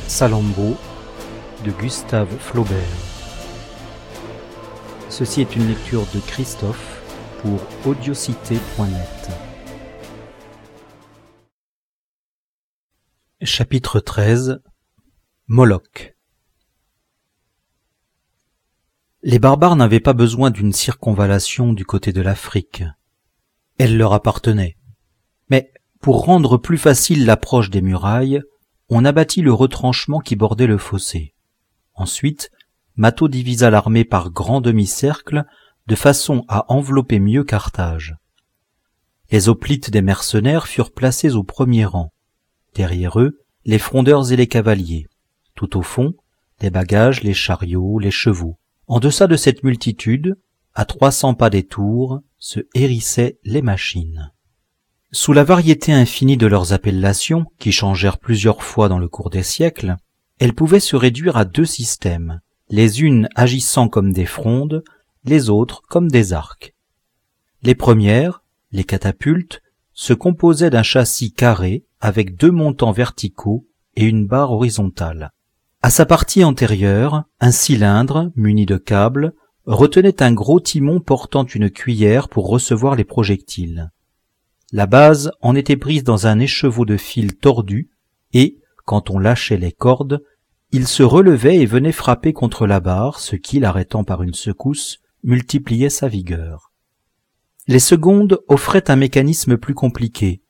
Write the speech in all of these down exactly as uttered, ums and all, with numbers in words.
Salammbô de Gustave Flaubert. Ceci est une lecture de Christophe pour audiocité point net. Chapitre treize. Moloch. Les barbares n'avaient pas besoin d'une circonvallation du côté de l'Afrique. Elle leur appartenait. Mais pour rendre plus facile l'approche des murailles, on abattit le retranchement qui bordait le fossé. Ensuite, Mathô divisa l'armée par grands demi-cercles de façon à envelopper mieux Carthage. Les hoplites des mercenaires furent placés au premier rang. Derrière eux, les frondeurs et les cavaliers. Tout au fond, les bagages, les chariots, les chevaux. En deçà de cette multitude, à trois cents pas des tours, se hérissaient les machines. Sous la variété infinie de leurs appellations, qui changèrent plusieurs fois dans le cours des siècles, elles pouvaient se réduire à deux systèmes, les unes agissant comme des frondes, les autres comme des arcs. Les premières, les catapultes, se composaient d'un châssis carré avec deux montants verticaux et une barre horizontale. À sa partie antérieure, un cylindre, muni de câbles, retenait un gros timon portant une cuillère pour recevoir les projectiles. La base en était prise dans un écheveau de fil tordu et, quand on lâchait les cordes, il se relevait et venait frapper contre la barre, ce qui, l'arrêtant par une secousse, multipliait sa vigueur. Les secondes offraient un mécanisme plus compliqué.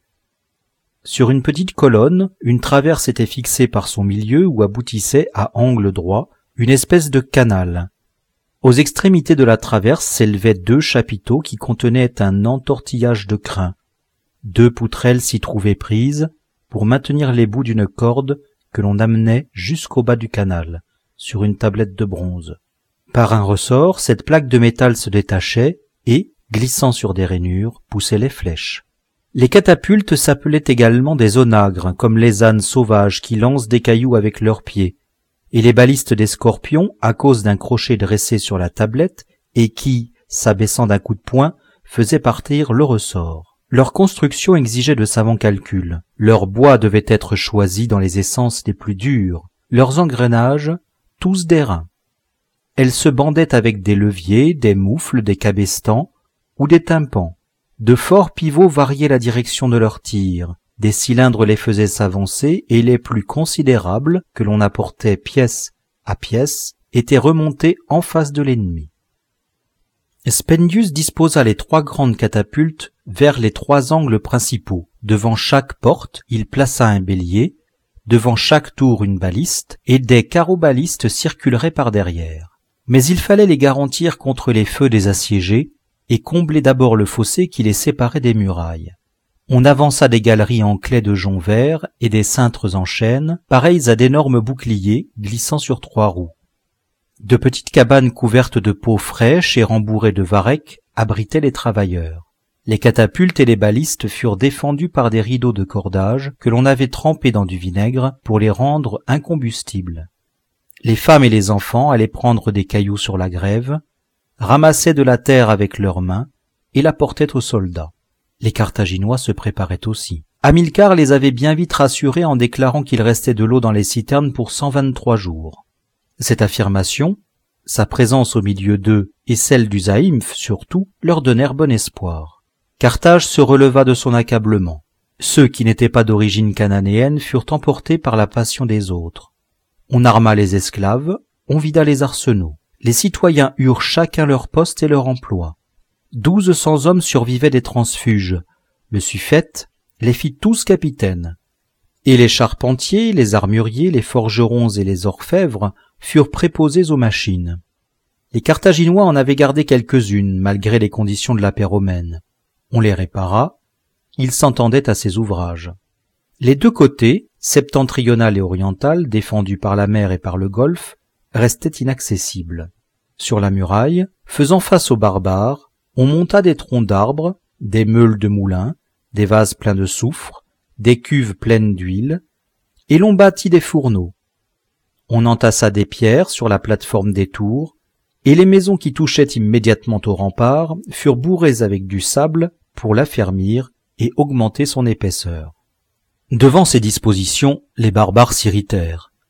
Sur une petite colonne, une traverse était fixée par son milieu où aboutissait, à angle droit, une espèce de canal. Aux extrémités de la traverse s'élevaient deux chapiteaux qui contenaient un entortillage de crin. Deux poutrelles s'y trouvaient prises pour maintenir les bouts d'une corde que l'on amenait jusqu'au bas du canal, sur une tablette de bronze. Par un ressort, cette plaque de métal se détachait et, glissant sur des rainures, poussait les flèches. Les catapultes s'appelaient également des onagres, comme les ânes sauvages qui lancent des cailloux avec leurs pieds, et les balistes des scorpions, à cause d'un crochet dressé sur la tablette, et qui, s'abaissant d'un coup de poing, faisaient partir le ressort. Leur construction exigeait de savants calculs. Leur bois devait être choisi dans les essences les plus dures, leurs engrenages, tous d'airain. Elles se bandaient avec des leviers, des moufles, des cabestans ou des tympans. De forts pivots variaient la direction de leurs tirs. Des cylindres les faisaient s'avancer et les plus considérables, que l'on apportait pièce à pièce, étaient remontés en face de l'ennemi. Spendius disposa les trois grandes catapultes vers les trois angles principaux. Devant chaque porte, il plaça un bélier, devant chaque tour une baliste, et des carrobalistes circuleraient par derrière. Mais il fallait les garantir contre les feux des assiégés et combler d'abord le fossé qui les séparait des murailles. On avança des galeries en claies de jonc vert et des cintres en chêne, pareils à d'énormes boucliers glissant sur trois roues. De petites cabanes couvertes de peaux fraîches et rembourrées de varech abritaient les travailleurs. Les catapultes et les balistes furent défendus par des rideaux de cordage que l'on avait trempés dans du vinaigre pour les rendre incombustibles. Les femmes et les enfants allaient prendre des cailloux sur la grève, ramassaient de la terre avec leurs mains et la portaient aux soldats. Les Carthaginois se préparaient aussi. Hamilcar les avait bien vite rassurés en déclarant qu'il restait de l'eau dans les citernes pour cent vingt-trois jours. Cette affirmation, sa présence au milieu d'eux et celle du zaïmph surtout, leur donnèrent bon espoir. Carthage se releva de son accablement. Ceux qui n'étaient pas d'origine cananéenne furent emportés par la passion des autres. On arma les esclaves, on vida les arsenaux. Les citoyens eurent chacun leur poste et leur emploi. Douze cents hommes survivaient des transfuges. Le suffète les fit tous capitaines. Et les charpentiers, les armuriers, les forgerons et les orfèvres furent préposés aux machines. Les Carthaginois en avaient gardé quelques-unes, malgré les conditions de la paix romaine. On les répara, ils s'entendaient à ces ouvrages. Les deux côtés, septentrional et oriental, défendus par la mer et par le golfe, restaient inaccessibles. Sur la muraille, faisant face aux barbares, on monta des troncs d'arbres, des meules de moulins, des vases pleins de soufre, des cuves pleines d'huile, et l'on bâtit des fourneaux. On entassa des pierres sur la plate-forme des tours, et les maisons qui touchaient immédiatement au rempart furent bourrées avec du sable pour l'affermir et augmenter son épaisseur. Devant ces dispositions, les barbares s'irritèrent.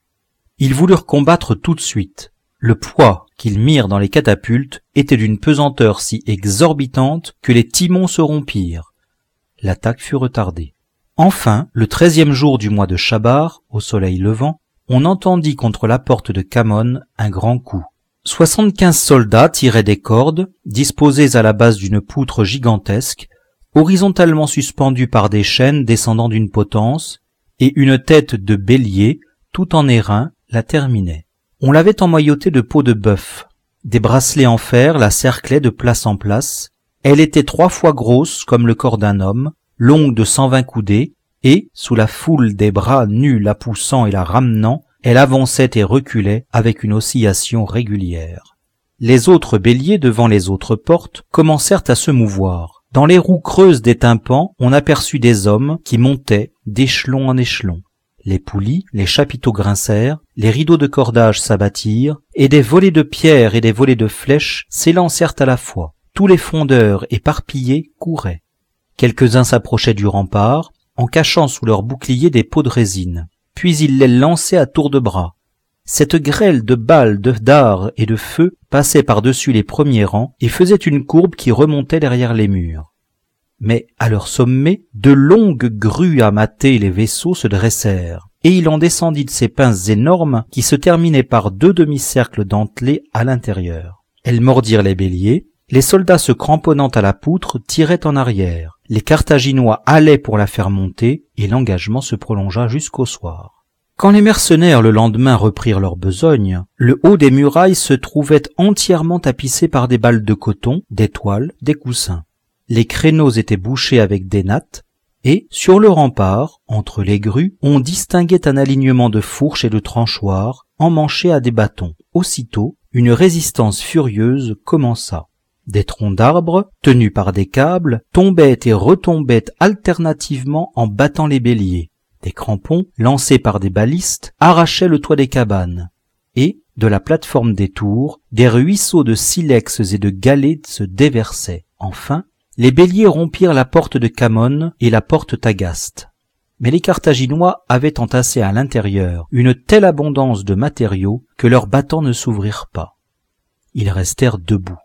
Ils voulurent combattre tout de suite. Le poids qu'ils mirent dans les catapultes était d'une pesanteur si exorbitante que les timons se rompirent. L'attaque fut retardée. Enfin, le treizième jour du mois de Chabar, au soleil levant, on entendit contre la porte de Khamon un grand coup. Soixante-quinze soldats tiraient des cordes, disposées à la base d'une poutre gigantesque, horizontalement suspendues par des chaînes descendant d'une potence, et une tête de bélier, tout en airain, la terminait. On l'avait emmaillotée de peau de bœuf. Des bracelets en fer la cerclaient de place en place. Elle était trois fois grosse comme le corps d'un homme, longue de cent vingt coudées, et, sous la foule des bras nus la poussant et la ramenant, elle avançait et reculait avec une oscillation régulière. Les autres béliers devant les autres portes commencèrent à se mouvoir. Dans les roues creuses des tympans, on aperçut des hommes qui montaient d'échelon en échelon. Les poulies, les chapiteaux grincèrent, les rideaux de cordage s'abattirent, et des volées de pierres et des volées de flèches s'élancèrent à la fois. Tous les frondeurs éparpillés couraient. Quelques-uns s'approchaient du rempart, en cachant sous leurs boucliers des pots de résine. Puis ils les lançaient à tour de bras. Cette grêle de balles, de dards et de feu passait par-dessus les premiers rangs et faisait une courbe qui remontait derrière les murs. Mais à leur sommet, de longues grues à mater les vaisseaux se dressèrent, et il en descendit de ces pinces énormes qui se terminaient par deux demi-cercles dentelés à l'intérieur. Elles mordirent les béliers, les soldats se cramponnant à la poutre tiraient en arrière, les Carthaginois halaient pour la faire monter, et l'engagement se prolongea jusqu'au soir. Quand les mercenaires le lendemain reprirent leur besogne, le haut des murailles se trouvait entièrement tapissé par des balles de coton, des toiles, des coussins. Les créneaux étaient bouchés avec des nattes, et, sur le rempart, entre les grues, on distinguait un alignement de fourches et de tranchoirs, emmanchés à des bâtons. Aussitôt, une résistance furieuse commença. Des troncs d'arbres, tenus par des câbles, tombaient et retombaient alternativement en battant les béliers. Des crampons, lancés par des balistes, arrachaient le toit des cabanes. Et, de la plateforme des tours, des ruisseaux de silex et de galets se déversaient. Enfin, les béliers rompirent la porte de Khamon et la porte Tagaste. Mais les Carthaginois avaient entassé à l'intérieur une telle abondance de matériaux que leurs battants ne s'ouvrirent pas. Ils restèrent debout.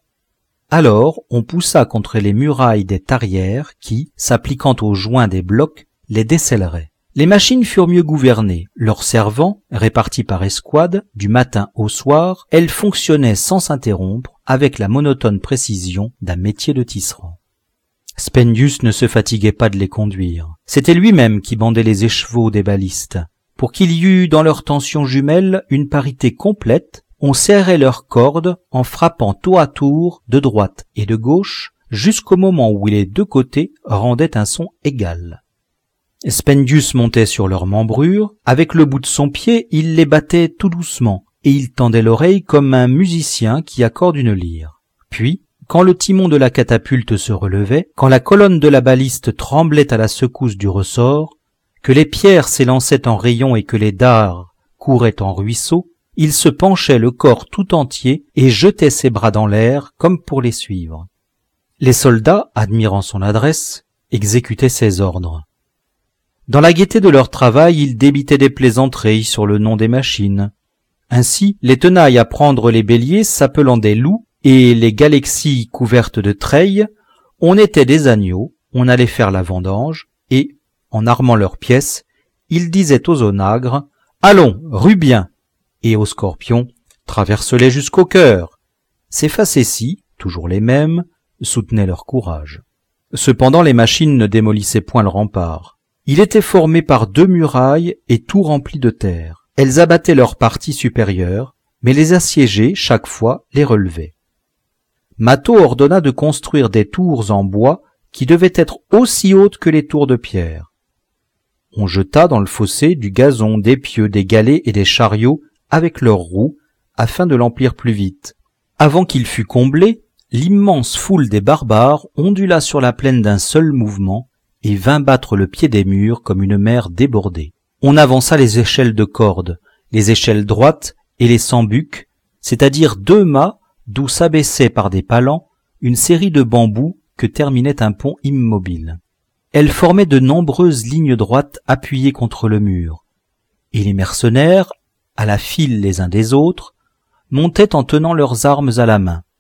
Alors on poussa contre les murailles des tarières qui, s'appliquant aux joints des blocs, les décelleraient. Les machines furent mieux gouvernées. Leurs servants, répartis par escouades, du matin au soir, elles fonctionnaient sans s'interrompre, avec la monotone précision d'un métier de tisserand. Spendius ne se fatiguait pas de les conduire. C'était lui-même qui bandait les écheveaux des balistes. Pour qu'il y eût dans leurs tensions jumelles une parité complète, on serrait leurs cordes en frappant tour à tour de droite et de gauche jusqu'au moment où les deux côtés rendaient un son égal. Spendius montait sur leurs membrures, avec le bout de son pied il les battait tout doucement, et il tendait l'oreille comme un musicien qui accorde une lyre. Puis, quand le timon de la catapulte se relevait, quand la colonne de la baliste tremblait à la secousse du ressort, que les pierres s'élançaient en rayons et que les dards couraient en ruisseaux, il se penchait le corps tout entier et jetait ses bras dans l'air comme pour les suivre. Les soldats, admirant son adresse, exécutaient ses ordres. Dans la gaieté de leur travail, ils débitaient des plaisanteries sur le nom des machines. Ainsi, les tenailles à prendre les béliers s'appelant des loups et les galaxies couvertes de treilles, on était des agneaux, on allait faire la vendange et, en armant leurs pièces, ils disaient aux onagres « Allons, rue bien !» et aux scorpions « Traverse-les jusqu'au cœur !» Ces facéties, toujours les mêmes, soutenaient leur courage. Cependant les machines ne démolissaient point le rempart. Il était formé par deux murailles et tout rempli de terre. Elles abattaient leur partie supérieure, mais les assiégés, chaque fois, les relevaient. Mathô ordonna de construire des tours en bois qui devaient être aussi hautes que les tours de pierre. On jeta dans le fossé du gazon, des pieux, des galets et des chariots avec leurs roues, afin de l'emplir plus vite. Avant qu'il fût comblé, l'immense foule des barbares ondula sur la plaine d'un seul mouvement et vint battre le pied des murs comme une mer débordée. On avança les échelles de cordes, les échelles droites et les sambucs, c'est-à-dire deux mâts d'où s'abaissait par des palans une série de bambous que terminait un pont immobile. Elles formaient de nombreuses lignes droites appuyées contre le mur, et les mercenaires, à la file les uns des autres, montaient en tenant leurs armes à la main.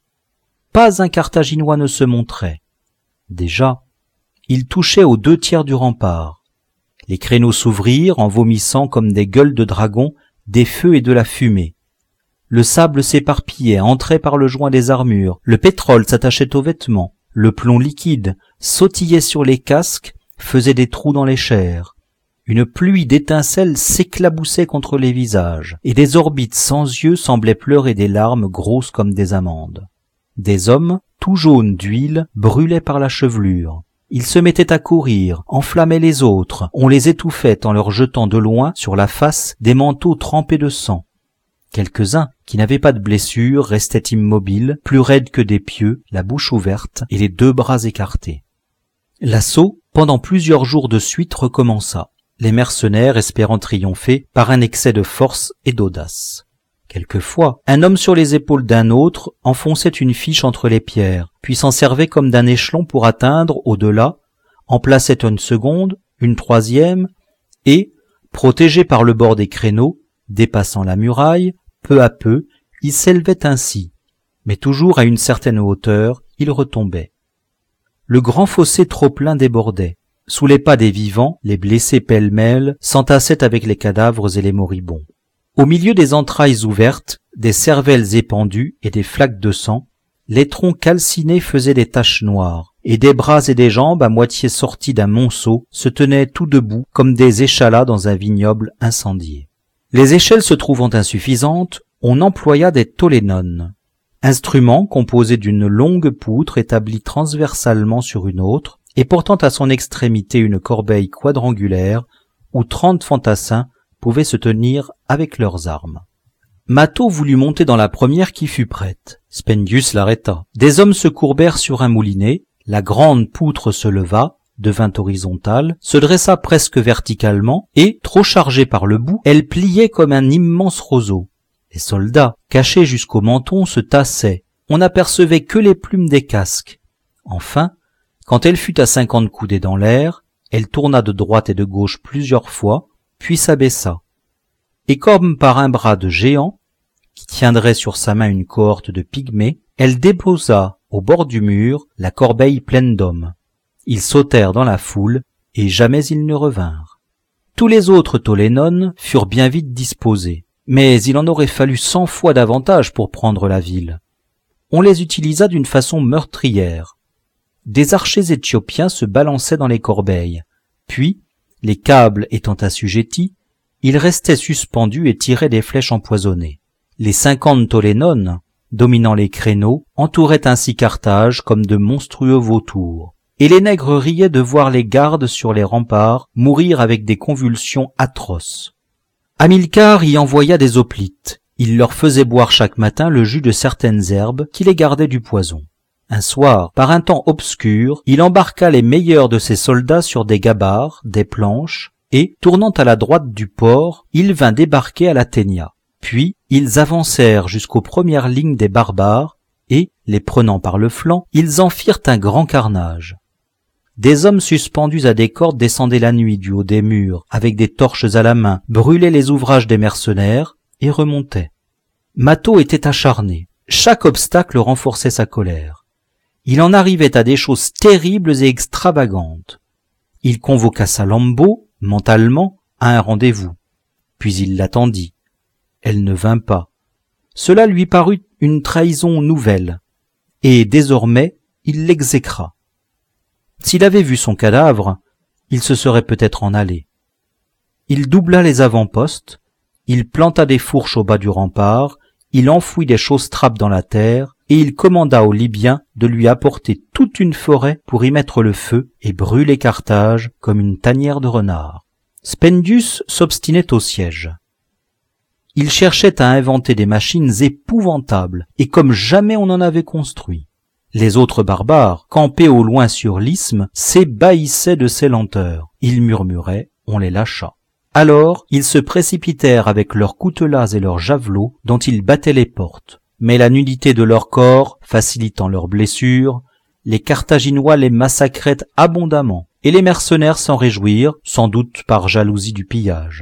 Pas un Carthaginois ne se montrait. Déjà, ils touchaient aux deux tiers du rempart. Les créneaux s'ouvrirent en vomissant comme des gueules de dragons des feux et de la fumée. Le sable s'éparpillait, entrait par le joint des armures, le pétrole s'attachait aux vêtements, le plomb liquide sautillait sur les casques, faisait des trous dans les chairs. Une pluie d'étincelles s'éclaboussait contre les visages, et des orbites sans yeux semblaient pleurer des larmes grosses comme des amandes. Des hommes, tout jaunes d'huile, brûlaient par la chevelure. Ils se mettaient à courir, enflammaient les autres, on les étouffait en leur jetant de loin sur la face des manteaux trempés de sang. Quelques-uns, qui n'avaient pas de blessures, restaient immobiles, plus raides que des pieux, la bouche ouverte et les deux bras écartés. L'assaut, pendant plusieurs jours de suite, recommença, les mercenaires espérant triompher par un excès de force et d'audace. Quelquefois, un homme sur les épaules d'un autre enfonçait une fiche entre les pierres, puis s'en servait comme d'un échelon pour atteindre, au-delà, en plaçait une seconde, une troisième, et, protégé par le bord des créneaux, dépassant la muraille, peu à peu, il s'élevait ainsi, mais toujours à une certaine hauteur, il retombait. Le grand fossé trop plein débordait. Sous les pas des vivants, les blessés pêle-mêle s'entassaient avec les cadavres et les moribonds. Au milieu des entrailles ouvertes, des cervelles épandues et des flaques de sang, les troncs calcinés faisaient des taches noires, et des bras et des jambes à moitié sortis d'un monceau se tenaient tout debout comme des échalas dans un vignoble incendié. Les échelles se trouvant insuffisantes, on employa des tolénones, instrument composé d'une longue poutre établie transversalement sur une autre et portant à son extrémité une corbeille quadrangulaire où trente fantassins pouvaient se tenir avec leurs armes. Mâtho voulut monter dans la première qui fut prête. Spendius l'arrêta. Des hommes se courbèrent sur un moulinet, la grande poutre se leva, devint horizontale, se dressa presque verticalement, et, trop chargée par le bout, elle pliait comme un immense roseau. Les soldats, cachés jusqu'au menton, se tassaient. On n'apercevait que les plumes des casques. Enfin, quand elle fut à cinquante coudées dans l'air, elle tourna de droite et de gauche plusieurs fois, puis s'abaissa. Et comme par un bras de géant, qui tiendrait sur sa main une cohorte de pygmées, elle déposa au bord du mur la corbeille pleine d'hommes. Ils sautèrent dans la foule, et jamais ils ne revinrent. Tous les autres Tolénones furent bien vite disposés, mais il en aurait fallu cent fois davantage pour prendre la ville. On les utilisa d'une façon meurtrière. Des archers éthiopiens se balançaient dans les corbeilles, puis, les câbles étant assujettis, ils restaient suspendus et tiraient des flèches empoisonnées. Les cinquante Tolénones, dominant les créneaux, entouraient ainsi Carthage comme de monstrueux vautours, et les nègres riaient de voir les gardes sur les remparts mourir avec des convulsions atroces. Hamilcar y envoya des hoplites. Il leur faisait boire chaque matin le jus de certaines herbes qui les gardaient du poison. Un soir, par un temps obscur, il embarqua les meilleurs de ses soldats sur des gabarres, des planches, et, tournant à la droite du port, il vint débarquer à l'Athénia. Puis, ils avancèrent jusqu'aux premières lignes des barbares, et, les prenant par le flanc, ils en firent un grand carnage. Des hommes suspendus à des cordes descendaient la nuit du haut des murs, avec des torches à la main, brûlaient les ouvrages des mercenaires, et remontaient. Mâtho était acharné. Chaque obstacle renforçait sa colère. Il en arrivait à des choses terribles et extravagantes. Il convoqua Salammbô, mentalement, à un rendez-vous. Puis il l'attendit. Elle ne vint pas. Cela lui parut une trahison nouvelle, et désormais il l'exécra. S'il avait vu son cadavre, il se serait peut-être en allé. Il doubla les avant-postes, il planta des fourches au bas du rempart, il enfouit des chausses-trappes dans la terre, et il commanda aux Libyens de lui apporter toute une forêt pour y mettre le feu et brûler Carthage comme une tanière de renards. Spendius s'obstinait au siège. Il cherchait à inventer des machines épouvantables, et comme jamais on en avait construit. Les autres barbares, campés au loin sur l'isthme, s'ébahissaient de ces lenteurs. Ils murmuraient, on les lâcha. Alors, ils se précipitèrent avec leurs coutelas et leurs javelots, dont ils battaient les portes. Mais la nudité de leur corps, facilitant leurs blessures, les Carthaginois les massacraient abondamment, et les mercenaires s'en réjouirent, sans doute par jalousie du pillage.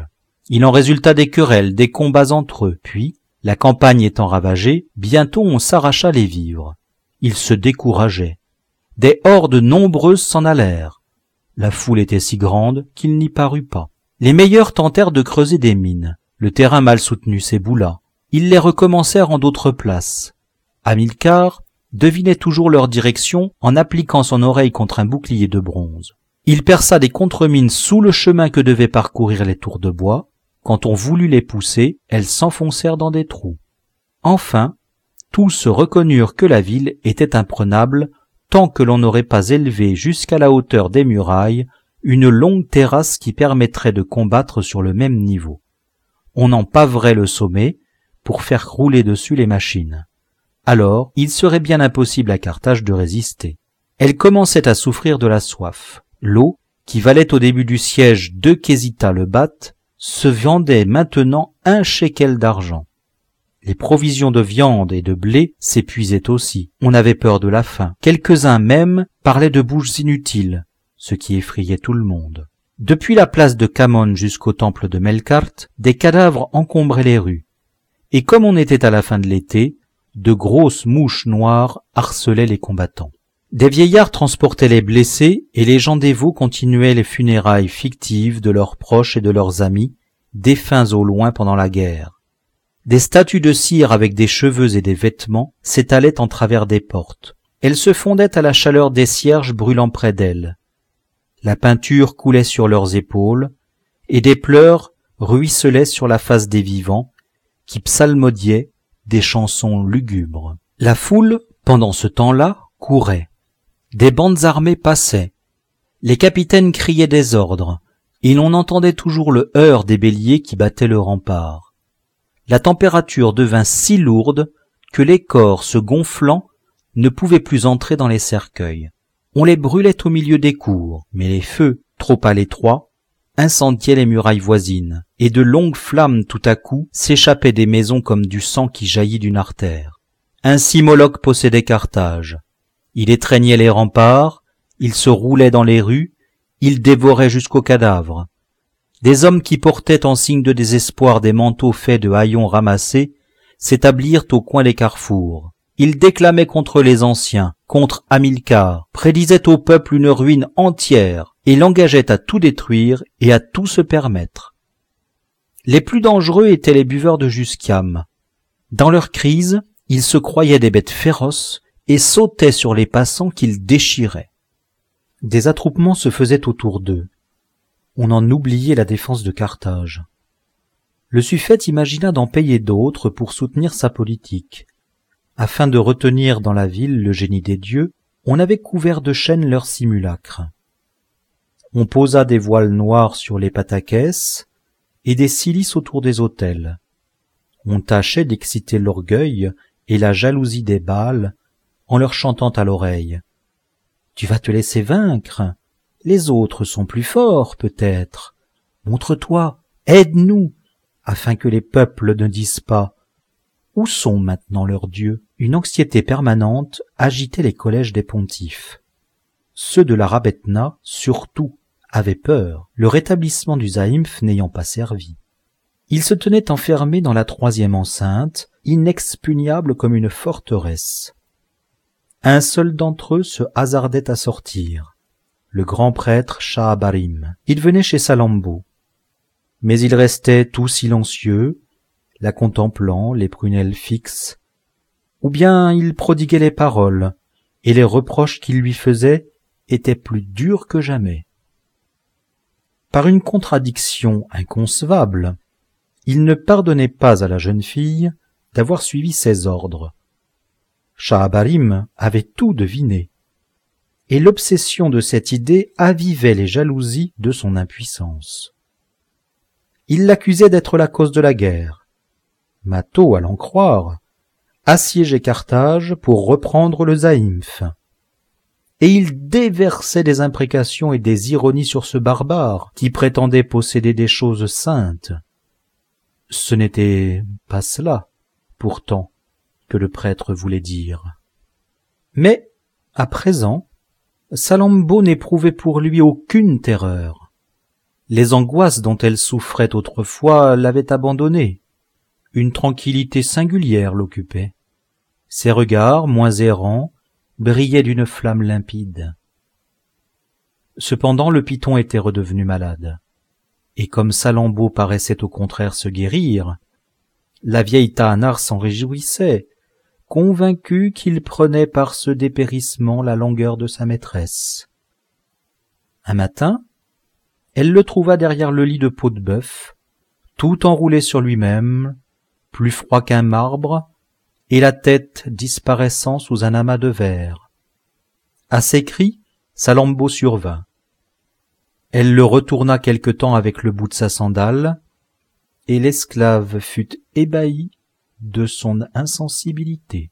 Il en résulta des querelles, des combats entre eux, puis, la campagne étant ravagée, bientôt on s'arracha les vivres. Ils se décourageaient. Des hordes nombreuses s'en allèrent. La foule était si grande qu'il n'y parut pas. Les meilleurs tentèrent de creuser des mines. Le terrain mal soutenu s'éboula. Ils les recommencèrent en d'autres places. Hamilcar devinait toujours leur direction en appliquant son oreille contre un bouclier de bronze. Il perça des contremines sous le chemin que devaient parcourir les tours de bois. Quand on voulut les pousser, elles s'enfoncèrent dans des trous. Enfin, tous reconnurent que la ville était imprenable tant que l'on n'aurait pas élevé jusqu'à la hauteur des murailles une longue terrasse qui permettrait de combattre sur le même niveau. On en paverait le sommet pour faire rouler dessus les machines. Alors, il serait bien impossible à Carthage de résister. Elle commençait à souffrir de la soif. L'eau, qui valait au début du siège deux quesita le bath, se vendait maintenant un shekel d'argent. Les provisions de viande et de blé s'épuisaient aussi. On avait peur de la faim. Quelques-uns même parlaient de bouches inutiles, ce qui effrayait tout le monde. Depuis la place de Khamon jusqu'au temple de Melkart, des cadavres encombraient les rues. Et comme on était à la fin de l'été, de grosses mouches noires harcelaient les combattants. Des vieillards transportaient les blessés et les gens dévots continuaient les funérailles fictives de leurs proches et de leurs amis, défunts au loin pendant la guerre. Des statues de cire avec des cheveux et des vêtements s'étalaient en travers des portes. Elles se fondaient à la chaleur des cierges brûlant près d'elles. La peinture coulait sur leurs épaules, et des pleurs ruisselaient sur la face des vivants, qui psalmodiaient des chansons lugubres. La foule, pendant ce temps-là, courait. Des bandes armées passaient. Les capitaines criaient des ordres, et l'on entendait toujours le heurt des béliers qui battaient le rempart. La température devint si lourde que les corps se gonflant ne pouvaient plus entrer dans les cercueils. On les brûlait au milieu des cours, mais les feux, trop à l'étroit, incendiaient les murailles voisines, et de longues flammes tout à coup s'échappaient des maisons comme du sang qui jaillit d'une artère. Ainsi Moloch possédait Carthage. Il étreignait les remparts, il se roulait dans les rues, il dévorait jusqu'aux cadavres. Des hommes qui portaient en signe de désespoir des manteaux faits de haillons ramassés s'établirent au coin des carrefours. Ils déclamaient contre les anciens, contre Hamilcar, prédisaient au peuple une ruine entière et l'engageaient à tout détruire et à tout se permettre. Les plus dangereux étaient les buveurs de jusquiam. Dans leur crise, ils se croyaient des bêtes féroces et sautaient sur les passants qu'ils déchiraient. Des attroupements se faisaient autour d'eux. On en oubliait la défense de Carthage. Le suffète imagina d'en payer d'autres pour soutenir sa politique. Afin de retenir dans la ville le génie des dieux, on avait couvert de chaînes leurs simulacres. On posa des voiles noirs sur les pataquès et des cilices autour des autels. On tâchait d'exciter l'orgueil et la jalousie des Baals en leur chantant à l'oreille. « Tu vas te laisser vaincre. Les autres sont plus forts, peut-être. Montre-toi, aide-nous, afin que les peuples ne disent pas « Où sont maintenant leurs dieux ?» Une anxiété permanente agitait les collèges des pontifes. Ceux de la Rabethna, surtout, avaient peur, le rétablissement du zaïmph n'ayant pas servi. Ils se tenaient enfermés dans la troisième enceinte, inexpugnable comme une forteresse. Un seul d'entre eux se hasardait à sortir. Le grand prêtre Shahabarim. Il venait chez Salammbô. Mais il restait tout silencieux, la contemplant, les prunelles fixes, ou bien il prodiguait les paroles, et les reproches qu'il lui faisait étaient plus durs que jamais. Par une contradiction inconcevable, il ne pardonnait pas à la jeune fille d'avoir suivi ses ordres. Shahabarim avait tout deviné, et l'obsession de cette idée avivait les jalousies de son impuissance. Il l'accusait d'être la cause de la guerre. Matho, à l'en croire, assiégeait Carthage pour reprendre le zaïmph. Et il déversait des imprécations et des ironies sur ce barbare qui prétendait posséder des choses saintes. Ce n'était pas cela, pourtant, que le prêtre voulait dire. Mais, à présent, Salammbô n'éprouvait pour lui aucune terreur. Les angoisses dont elle souffrait autrefois l'avaient abandonnée. Une tranquillité singulière l'occupait. Ses regards, moins errants, brillaient d'une flamme limpide. Cependant le python était redevenu malade, et comme Salammbô paraissait au contraire se guérir, la vieille Taanar s'en réjouissait, convaincue qu'il prenait par ce dépérissement la langueur de sa maîtresse. Un matin, elle le trouva derrière le lit de peau de bœuf, tout enroulé sur lui-même, plus froid qu'un marbre, et la tête disparaissant sous un amas de verre. À ses cris, Salammbô survint. Elle le retourna quelque temps avec le bout de sa sandale, et l'esclave fut ébahi de son insensibilité.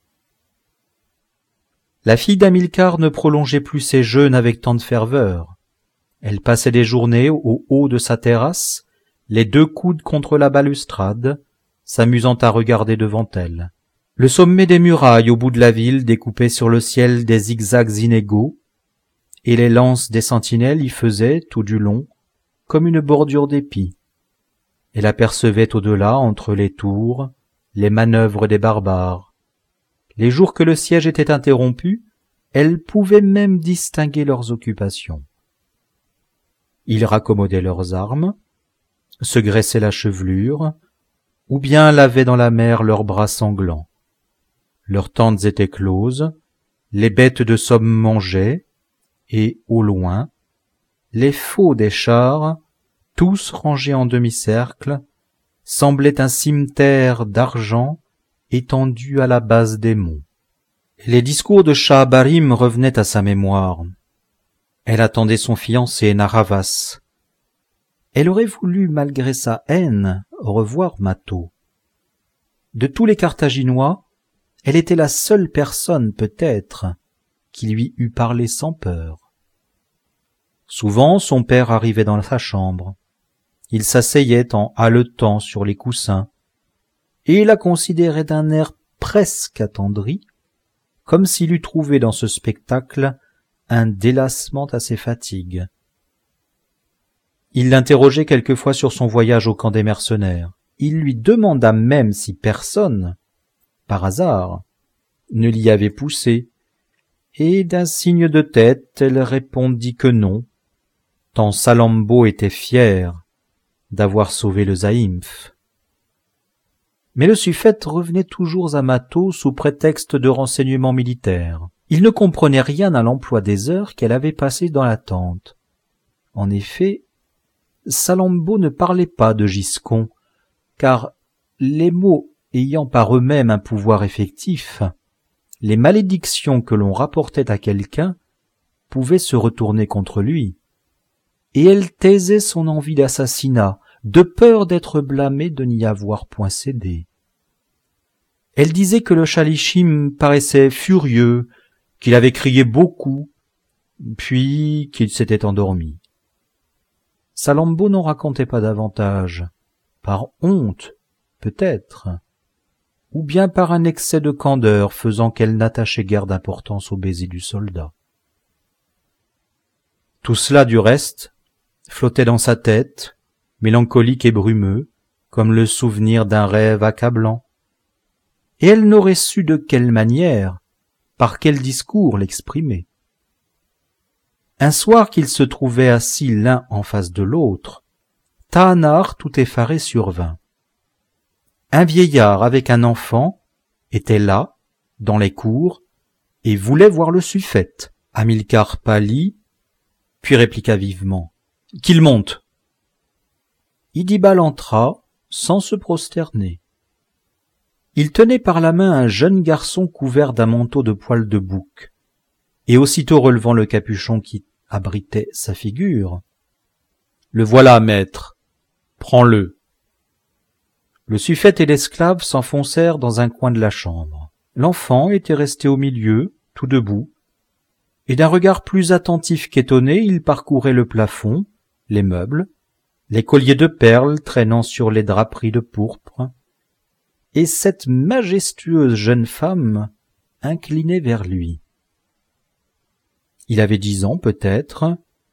La fille d'Hamilcar ne prolongeait plus ses jeûnes avec tant de ferveur. Elle passait des journées au haut de sa terrasse, les deux coudes contre la balustrade, s'amusant à regarder devant elle. Le sommet des murailles au bout de la ville découpait sur le ciel des zigzags inégaux, et les lances des sentinelles y faisaient, tout du long, comme une bordure d'épis. Elle apercevait au-delà, entre les tours, les manœuvres des barbares. Les jours que le siège était interrompu, elle pouvait même distinguer leurs occupations. Ils raccommodaient leurs armes, se graissaient la chevelure, ou bien lavaient dans la mer leurs bras sanglants. Leurs tentes étaient closes, les bêtes de somme mangeaient, et, au loin, les faux des chars, tous rangés en demi-cercle, semblaient un cimetère d'argent étendu à la base des monts. Les discours de Sha'abarim revenaient à sa mémoire. Elle attendait son fiancé Narr'havas. Elle aurait voulu, malgré sa haine, revoir Mâtho. De tous les Carthaginois, elle était la seule personne, peut-être, qui lui eût parlé sans peur. Souvent, son père arrivait dans sa chambre. Il s'asseyait en haletant sur les coussins, et la considérait d'un air presque attendri, comme s'il eût trouvé dans ce spectacle un délassement à ses fatigues. Il l'interrogeait quelquefois sur son voyage au camp des mercenaires. Il lui demanda même si personne, par hasard, ne l'y avait poussé, et d'un signe de tête elle répondit que non, tant Salammbô était fière d'avoir sauvé le zaïmph. Mais le suffète revenait toujours à Mâtho sous prétexte de renseignements militaires. Il ne comprenait rien à l'emploi des heures qu'elle avait passées dans la tente. En effet, Salammbô ne parlait pas de Giscon, car les mots ayant par eux-mêmes un pouvoir effectif, les malédictions que l'on rapportait à quelqu'un pouvaient se retourner contre lui, et elle taisait son envie d'assassinat, de peur d'être blâmée de n'y avoir point cédé. Elle disait que le Shalichim paraissait furieux, qu'il avait crié beaucoup, puis qu'il s'était endormi. Salammbô n'en racontait pas davantage, par honte, peut-être, ou bien par un excès de candeur faisant qu'elle n'attachait guère d'importance au baiser du soldat. Tout cela, du reste, flottait dans sa tête, mélancolique et brumeux, comme le souvenir d'un rêve accablant. Et elle n'aurait su de quelle manière, par quel discours l'exprimer. Un soir qu'ils se trouvaient assis l'un en face de l'autre, Taanar tout effaré survint. Un vieillard avec un enfant était là, dans les cours, et voulait voir le suffète. Hamilcar pâlit, puis répliqua vivement « Qu'il monte !» Idibal entra, sans se prosterner. Il tenait par la main un jeune garçon couvert d'un manteau de poils de bouc, et aussitôt relevant le capuchon qui abritait sa figure, « Le voilà, maître, prends-le !» Le suffète et l'esclave s'enfoncèrent dans un coin de la chambre. L'enfant était resté au milieu, tout debout, et d'un regard plus attentif qu'étonné, il parcourait le plafond, les meubles, les colliers de perles traînant sur les draperies de pourpre, et cette majestueuse jeune femme inclinée vers lui. Il avait dix ans peut-être,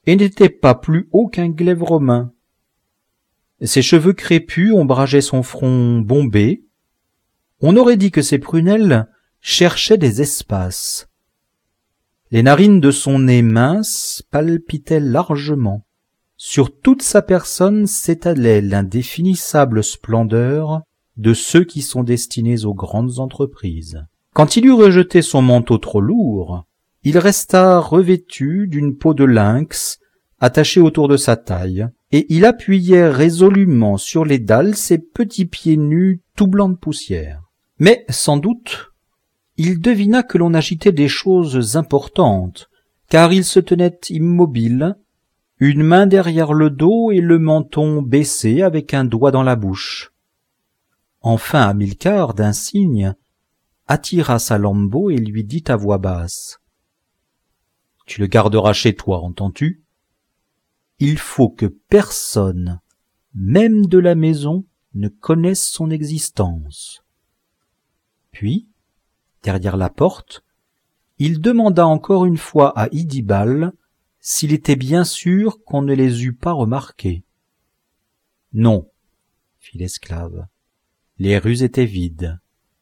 et n'était pas plus haut qu'un glaive romain. Ses cheveux crépus ombrageaient son front bombé. On aurait dit que ses prunelles cherchaient des espaces. Les narines de son nez mince palpitaient largement. Sur toute sa personne s'étalait l'indéfinissable splendeur de ceux qui sont destinés aux grandes entreprises. Quand il eut rejeté son manteau trop lourd, il resta revêtu d'une peau de lynx attachée autour de sa taille, et il appuyait résolument sur les dalles ses petits pieds nus tout blancs de poussière. Mais, sans doute, il devina que l'on agitait des choses importantes, car il se tenait immobile, une main derrière le dos et le menton baissé avec un doigt dans la bouche. Enfin Hamilcar, d'un signe, attira Salammbô et lui dit à voix basse. « Tu le garderas chez toi, entends-tu ? Il faut que personne, même de la maison, ne connaisse son existence. » Puis, derrière la porte, il demanda encore une fois à Idibal s'il était bien sûr qu'on ne les eût pas remarqués. « Non, » fit l'esclave, « les rues étaient vides. »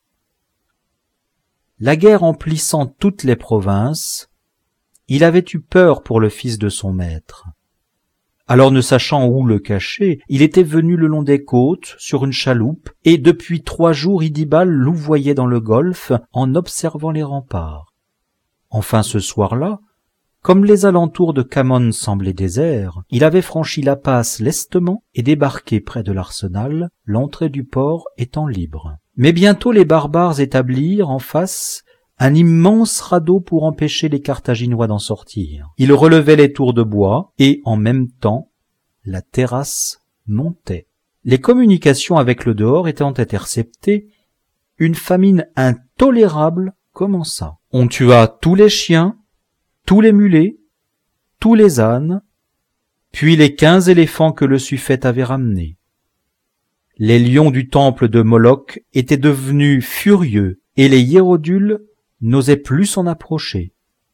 La guerre emplissant toutes les provinces, il avait eu peur pour le fils de son maître. Alors ne sachant où le cacher, il était venu le long des côtes, sur une chaloupe, et depuis trois jours Idibal louvoyait dans le golfe en observant les remparts. Enfin ce soir-là, comme les alentours de Khamon semblaient déserts, il avait franchi la passe lestement et débarqué près de l'arsenal, l'entrée du port étant libre. Mais bientôt les barbares établirent en face un immense radeau pour empêcher les Carthaginois d'en sortir. Ils relevaient les tours de bois et, en même temps, la terrasse montait. Les communications avec le dehors étant interceptées, une famine intolérable commença. On tua tous les chiens, tous les mulets, tous les ânes, puis les quinze éléphants que le suffète avait ramenés. Les lions du temple de Moloch étaient devenus furieux et les hiérodules n'osaient plus s'en approcher.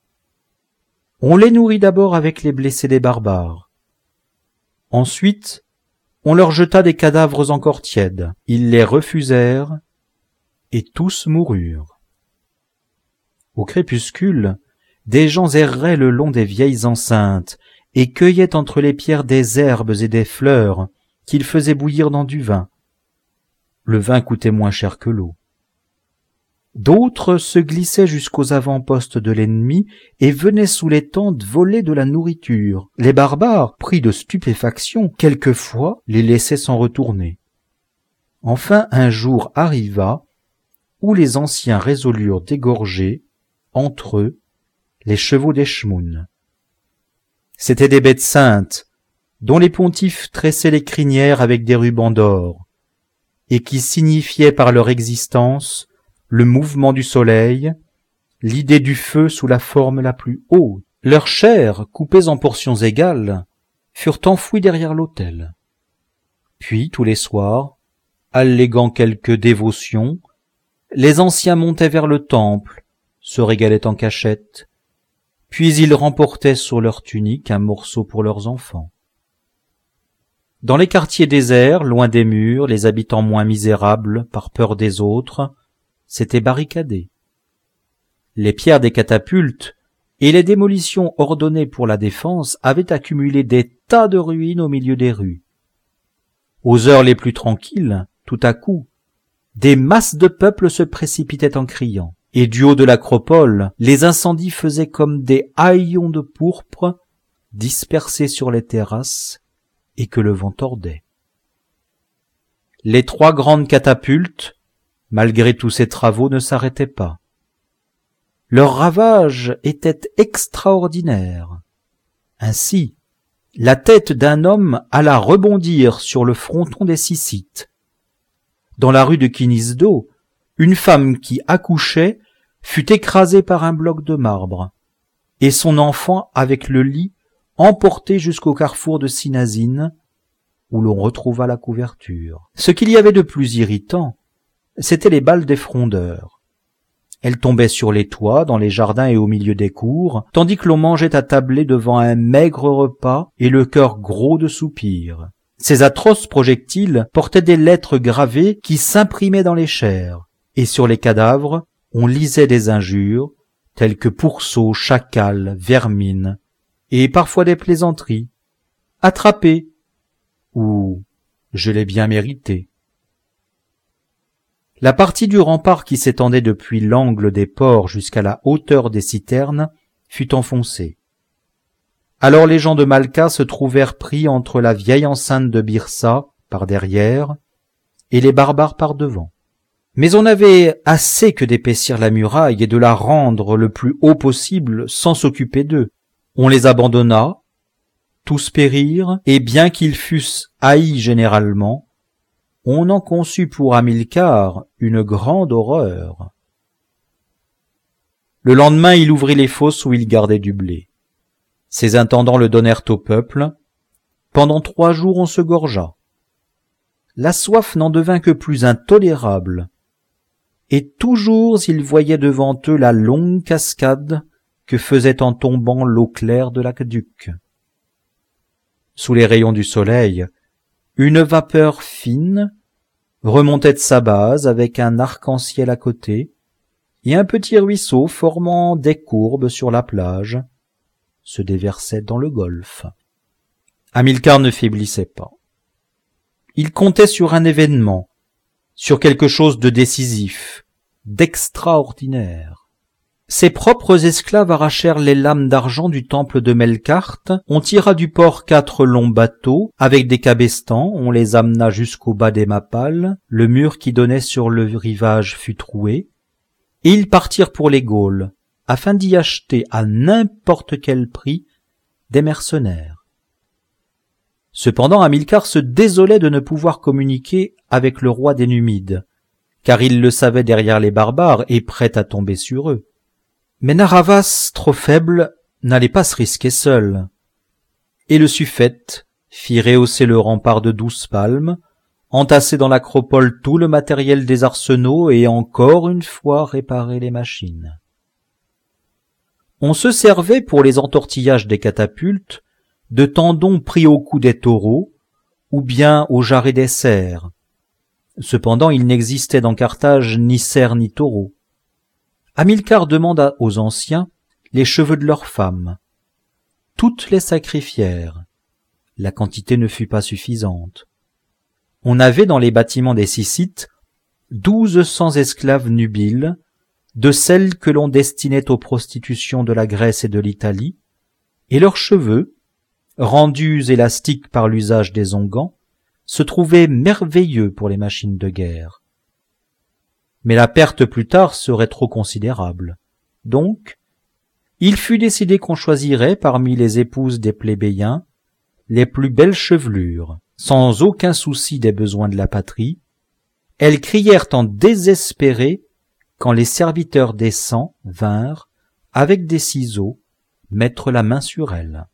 On les nourrit d'abord avec les blessés des barbares. Ensuite, on leur jeta des cadavres encore tièdes. Ils les refusèrent et tous moururent. Au crépuscule, des gens erraient le long des vieilles enceintes et cueillaient entre les pierres des herbes et des fleurs qu'ils faisaient bouillir dans du vin. Le vin coûtait moins cher que l'eau. D'autres se glissaient jusqu'aux avant-postes de l'ennemi et venaient sous les tentes voler de la nourriture. Les barbares, pris de stupéfaction, quelquefois les laissaient s'en retourner. Enfin un jour arriva où les anciens résolurent d'égorger, entre eux, les chevaux d'Eschmoun. C'étaient des bêtes saintes, dont les pontifes tressaient les crinières avec des rubans d'or, et qui signifiaient par leur existence le mouvement du soleil, l'idée du feu sous la forme la plus haute. Leurs chairs, coupées en portions égales, furent enfouies derrière l'autel. Puis, tous les soirs, alléguant quelque dévotion, les anciens montaient vers le temple, se régalaient en cachette, puis ils remportaient sur leur tunique un morceau pour leurs enfants. Dans les quartiers déserts, loin des murs, les habitants moins misérables, par peur des autres, s'étaient barricadés. Les pierres des catapultes et les démolitions ordonnées pour la défense avaient accumulé des tas de ruines au milieu des rues. Aux heures les plus tranquilles, tout à coup, des masses de peuple se précipitaient en criant, et du haut de l'acropole, les incendies faisaient comme des haillons de pourpre dispersés sur les terrasses et que le vent tordait. Les trois grandes catapultes, malgré tous ces travaux, ne s'arrêtaient pas. Leurs ravages étaient extraordinaires. Ainsi, la tête d'un homme alla rebondir sur le fronton des Syssites. Dans la rue de Kinisdo, une femme qui accouchait fut écrasée par un bloc de marbre, et son enfant avec le lit emporté jusqu'au carrefour de Sinazine, où l'on retrouva la couverture. Ce qu'il y avait de plus irritant, c'étaient les balles des frondeurs. Elle tombait sur les toits, dans les jardins et au milieu des cours, tandis que l'on mangeait attablé devant un maigre repas et le cœur gros de soupirs. Ces atroces projectiles portaient des lettres gravées qui s'imprimaient dans les chairs, et sur les cadavres, on lisait des injures, telles que pourceau, chacal, vermine, et parfois des plaisanteries. Attrapé, ou je l'ai bien mérité. La partie du rempart qui s'étendait depuis l'angle des ports jusqu'à la hauteur des citernes fut enfoncée. Alors les gens de Malqua se trouvèrent pris entre la vieille enceinte de Byrsa par derrière et les barbares par devant. Mais on avait assez que d'épaissir la muraille et de la rendre le plus haut possible sans s'occuper d'eux. On les abandonna, tous périrent, et bien qu'ils fussent haïs généralement, on en conçut pour Hamilcar une grande horreur. Le lendemain, il ouvrit les fosses où il gardait du blé. Ses intendants le donnèrent au peuple. Pendant trois jours, on se gorgea. La soif n'en devint que plus intolérable, et toujours ils voyaient devant eux la longue cascade que faisait en tombant l'eau claire de l'aqueduc. Sous les rayons du soleil, une vapeur fine remontait de sa base avec un arc-en-ciel à côté, et un petit ruisseau formant des courbes sur la plage se déversait dans le golfe. Hamilcar ne faiblissait pas. Il comptait sur un événement, sur quelque chose de décisif, d'extraordinaire. Ses propres esclaves arrachèrent les lames d'argent du temple de Melkart, on tira du port quatre longs bateaux, avec des cabestans, on les amena jusqu'au bas des mappales, le mur qui donnait sur le rivage fut troué, et ils partirent pour les Gaules, afin d'y acheter à n'importe quel prix des mercenaires. Cependant Hamilcar se désolait de ne pouvoir communiquer avec le roi des Numides, car il le savait derrière les barbares et prêt à tomber sur eux. Mais Narr'havas, trop faible, n'allait pas se risquer seul. Et le suffète fit rehausser le rempart de douze palmes, entasser dans l'acropole tout le matériel des arsenaux et encore une fois réparer les machines. On se servait pour les entortillages des catapultes de tendons pris au cou des taureaux ou bien au jarret des cerfs. Cependant, il n'existait dans Carthage ni cerfs ni taureaux. Hamilcar demanda aux anciens les cheveux de leurs femmes. Toutes les sacrifièrent. La quantité ne fut pas suffisante. On avait dans les bâtiments des Syssites douze cents esclaves nubiles, de celles que l'on destinait aux prostitutions de la Grèce et de l'Italie, et leurs cheveux, rendus élastiques par l'usage des onguents, se trouvaient merveilleux pour les machines de guerre. Mais la perte plus tard serait trop considérable. Donc, il fut décidé qu'on choisirait parmi les épouses des plébéiens les plus belles chevelures, sans aucun souci des besoins de la patrie. Elles crièrent en désespéré quand les serviteurs décents vinrent, avec des ciseaux, mettre la main sur elles.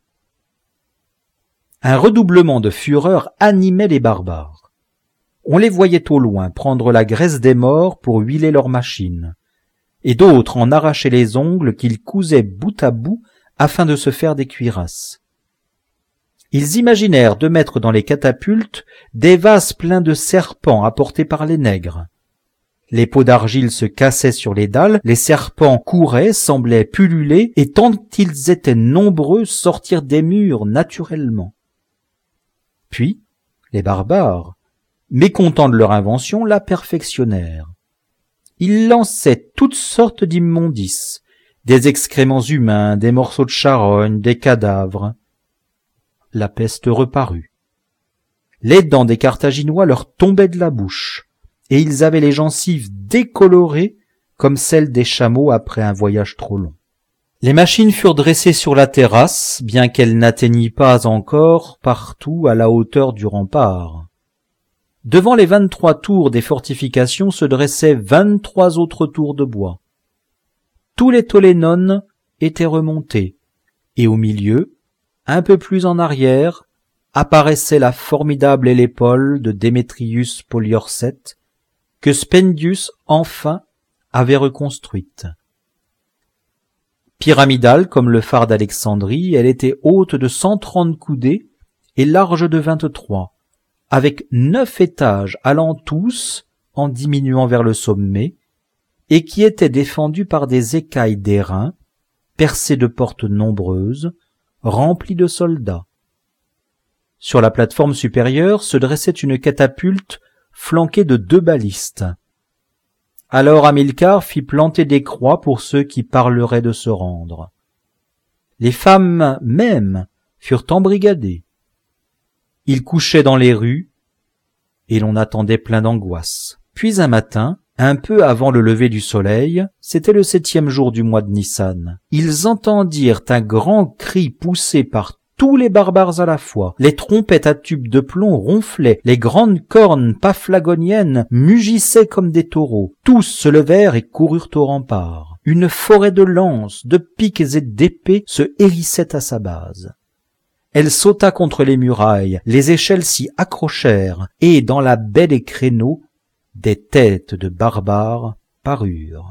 Un redoublement de fureur animait les barbares. On les voyait au loin prendre la graisse des morts pour huiler leurs machines, et d'autres en arrachaient les ongles qu'ils cousaient bout à bout afin de se faire des cuirasses. Ils imaginèrent de mettre dans les catapultes des vases pleins de serpents apportés par les nègres. Les pots d'argile se cassaient sur les dalles, les serpents couraient, semblaient pulluler, et tant qu'ils étaient nombreux, sortirent des murs naturellement. Puis, les barbares, mécontents de leur invention, la perfectionnèrent. Ils lançaient toutes sortes d'immondices, des excréments humains, des morceaux de charogne, des cadavres. La peste reparut. Les dents des Carthaginois leur tombaient de la bouche, et ils avaient les gencives décolorées comme celles des chameaux après un voyage trop long. Les machines furent dressées sur la terrasse, bien qu'elles n'atteignissent pas encore partout à la hauteur du rempart. Devant les vingt-trois tours des fortifications se dressaient vingt-trois autres tours de bois. Tous les Tollénones étaient remontés, et au milieu, un peu plus en arrière, apparaissait la formidable hélépole de Démétrius Poliorcète, que Spendius enfin avait reconstruite. Pyramidale comme le phare d'Alexandrie, elle était haute de cent trente coudées et large de vingt-trois, avec neuf étages allant tous en diminuant vers le sommet, et qui étaient défendus par des écailles d'airain, percés de portes nombreuses, remplies de soldats. Sur la plateforme supérieure se dressait une catapulte flanquée de deux balistes. Alors Hamilcar fit planter des croix pour ceux qui parleraient de se rendre. Les femmes mêmes furent embrigadées. Ils couchaient dans les rues, et l'on attendait plein d'angoisse. Puis un matin, un peu avant le lever du soleil, c'était le septième jour du mois de Nissan, ils entendirent un grand cri poussé par tous les barbares à la fois. Les trompettes à tubes de plomb ronflaient, les grandes cornes paphlagoniennes mugissaient comme des taureaux. Tous se levèrent et coururent au rempart. Une forêt de lances, de piques et d'épées se hérissait à sa base. Elle sauta contre les murailles, les échelles s'y accrochèrent, et dans la baie des créneaux, des têtes de barbares parurent.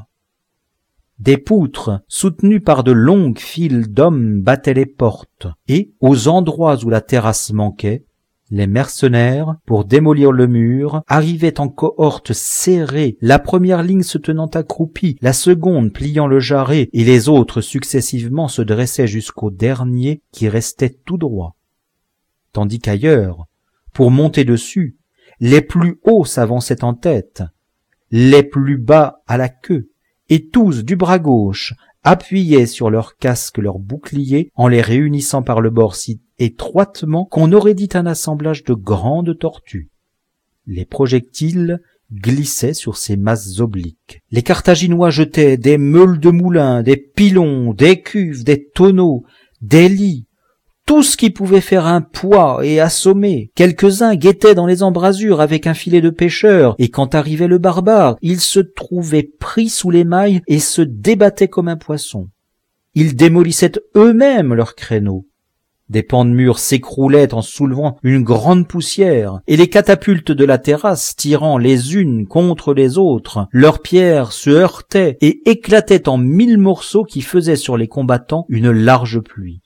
Des poutres, soutenues par de longues files d'hommes, battaient les portes, et, aux endroits où la terrasse manquait, les mercenaires, pour démolir le mur, arrivaient en cohortes serrées, la première ligne se tenant accroupie, la seconde pliant le jarret, et les autres successivement se dressaient jusqu'au dernier qui restait tout droit. Tandis qu'ailleurs, pour monter dessus, les plus hauts s'avançaient en tête, les plus bas à la queue, et tous, du bras gauche, appuyaient sur leurs casques leurs boucliers en les réunissant par le bord si étroitement qu'on aurait dit un assemblage de grandes tortues. Les projectiles glissaient sur ces masses obliques. Les Carthaginois jetaient des meules de moulins, des pilons, des cuves, des tonneaux, des lits, tout ce qui pouvait faire un poids et assommer. Quelques-uns guettaient dans les embrasures avec un filet de pêcheur, et quand arrivait le barbare, il se trouvait pris sous les mailles et se débattait comme un poisson. Ils démolissaient eux-mêmes leurs créneaux. Des pans de murs s'écroulaient en soulevant une grande poussière, et les catapultes de la terrasse, tirant les unes contre les autres, leurs pierres se heurtaient et éclataient en mille morceaux qui faisaient sur les combattants une large pluie.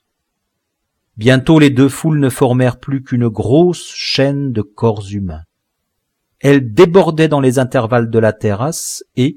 Bientôt les deux foules ne formèrent plus qu'une grosse chaîne de corps humains. Elles débordaient dans les intervalles de la terrasse et,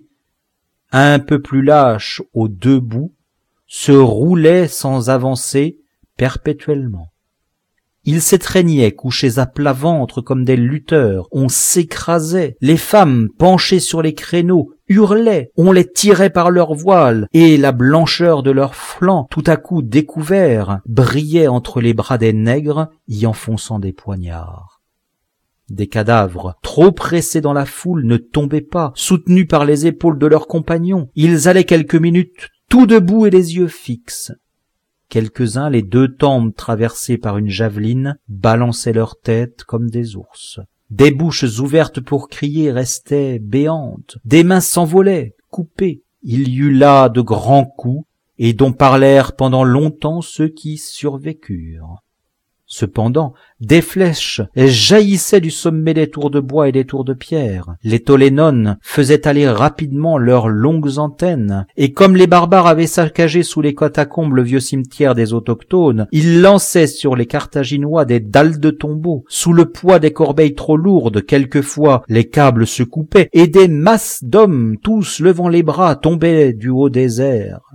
un peu plus lâches aux deux bouts, se roulaient sans avancer perpétuellement. Ils s'étreignaient, couchés à plat ventre comme des lutteurs, on s'écrasait, les femmes, penchées sur les créneaux, hurlaient, on les tirait par leurs voiles, et la blancheur de leurs flancs, tout à coup découverts, brillait entre les bras des nègres, y enfonçant des poignards. Des cadavres, trop pressés dans la foule, ne tombaient pas, soutenus par les épaules de leurs compagnons. Ils allaient quelques minutes, tout debout et les yeux fixes. Quelques-uns, les deux tempes traversées par une javeline, balançaient leurs têtes comme des ours. Des bouches ouvertes pour crier restaient béantes, des mains s'envolaient, coupées. Il y eut là de grands coups, et dont parlèrent pendant longtemps ceux qui survécurent. Cependant, des flèches jaillissaient du sommet des tours de bois et des tours de pierre. Les Tollénones faisaient aller rapidement leurs longues antennes, et comme les barbares avaient saccagé sous les catacombes le vieux cimetière des autochtones, ils lançaient sur les Carthaginois des dalles de tombeaux. Sous le poids des corbeilles trop lourdes, quelquefois les câbles se coupaient, et des masses d'hommes, tous levant les bras, tombaient du haut des airs.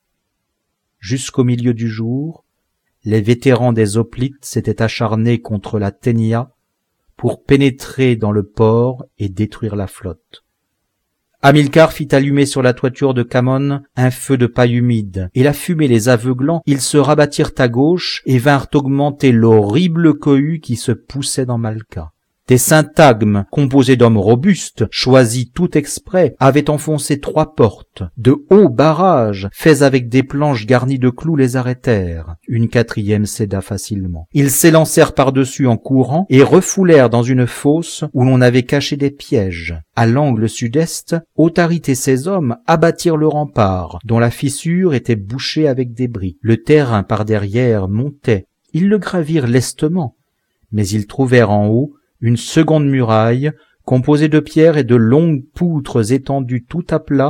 Jusqu'au milieu du jour, les vétérans des hoplites s'étaient acharnés contre la Ténia pour pénétrer dans le port et détruire la flotte. Hamilcar fit allumer sur la toiture de Khamon un feu de paille humide, et la fumée les aveuglant, ils se rabattirent à gauche et vinrent augmenter l'horrible cohue qui se poussait dans Malqua. Des syntagmes, composés d'hommes robustes, choisis tout exprès, avaient enfoncé trois portes. De hauts barrages, faits avec des planches garnies de clous, les arrêtèrent. Une quatrième céda facilement. Ils s'élancèrent par-dessus en courant et refoulèrent dans une fosse où l'on avait caché des pièges. À l'angle sud-est, Autharite et ses hommes abattirent le rempart, dont la fissure était bouchée avec des briques. Le terrain par derrière montait. Ils le gravirent lestement, mais ils trouvèrent en haut une seconde muraille, composée de pierres et de longues poutres étendues tout à plat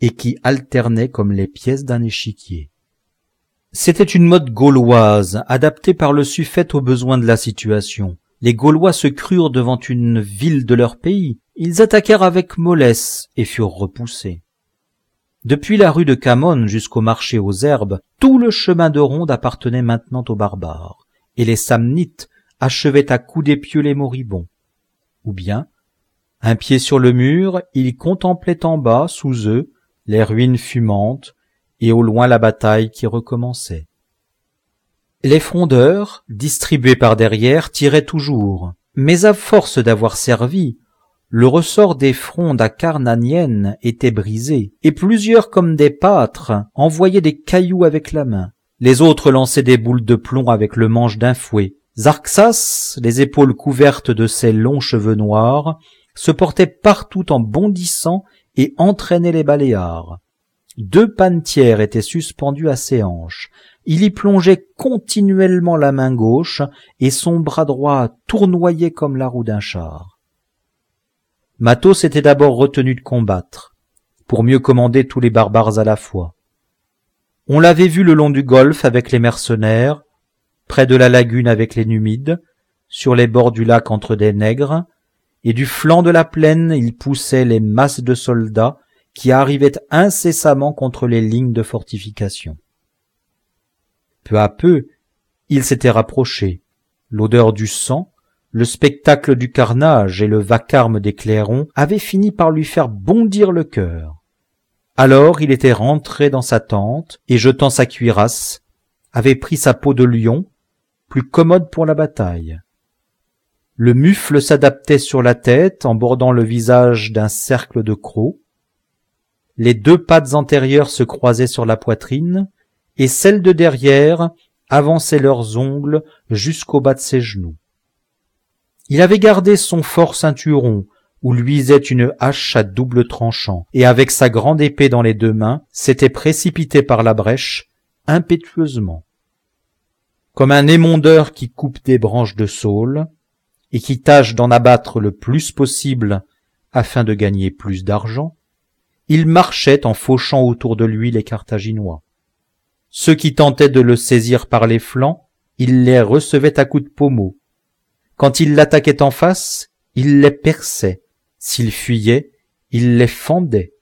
et qui alternaient comme les pièces d'un échiquier. C'était une mode gauloise, adaptée par le suffète aux besoins de la situation. Les Gaulois se crurent devant une ville de leur pays. Ils attaquèrent avec mollesse et furent repoussés. Depuis la rue de Khamon jusqu'au marché aux herbes, tout le chemin de ronde appartenait maintenant aux barbares, et les Samnites achevaient à coups d'épieu les moribonds. Ou bien, un pied sur le mur, ils contemplaient en bas, sous eux, les ruines fumantes, et au loin la bataille qui recommençait. Les frondeurs, distribués par derrière, tiraient toujours, mais à force d'avoir servi, le ressort des frondes acarnaniennes était brisé, et plusieurs comme des pâtres envoyaient des cailloux avec la main. Les autres lançaient des boules de plomb avec le manche d'un fouet. Zarxas, les épaules couvertes de ses longs cheveux noirs, se portait partout en bondissant et entraînait les baléares. Deux panetières étaient suspendues à ses hanches. Il y plongeait continuellement la main gauche et son bras droit tournoyait comme la roue d'un char. Mathos s'était d'abord retenu de combattre, pour mieux commander tous les barbares à la fois. On l'avait vu le long du golfe avec les mercenaires, près de la lagune avec les Numides, sur les bords du lac entre des nègres, et du flanc de la plaine il poussait les masses de soldats qui arrivaient incessamment contre les lignes de fortification. Peu à peu, il s'était rapproché. L'odeur du sang, le spectacle du carnage et le vacarme des clairons avaient fini par lui faire bondir le cœur. Alors il était rentré dans sa tente et, jetant sa cuirasse, avait pris sa peau de lion, plus commode pour la bataille. Le mufle s'adaptait sur la tête en bordant le visage d'un cercle de crocs. Les deux pattes antérieures se croisaient sur la poitrine, et celles de derrière avançaient leurs ongles jusqu'au bas de ses genoux. Il avait gardé son fort ceinturon, où luisait une hache à double tranchant, et avec sa grande épée dans les deux mains, s'était précipité par la brèche, impétueusement. Comme un émondeur qui coupe des branches de saule, et qui tâche d'en abattre le plus possible afin de gagner plus d'argent, il marchait en fauchant autour de lui les Carthaginois. Ceux qui tentaient de le saisir par les flancs, il les recevait à coups de pommeau. Quand il l'attaquait en face, il les perçait. S'il fuyait, il les fendait.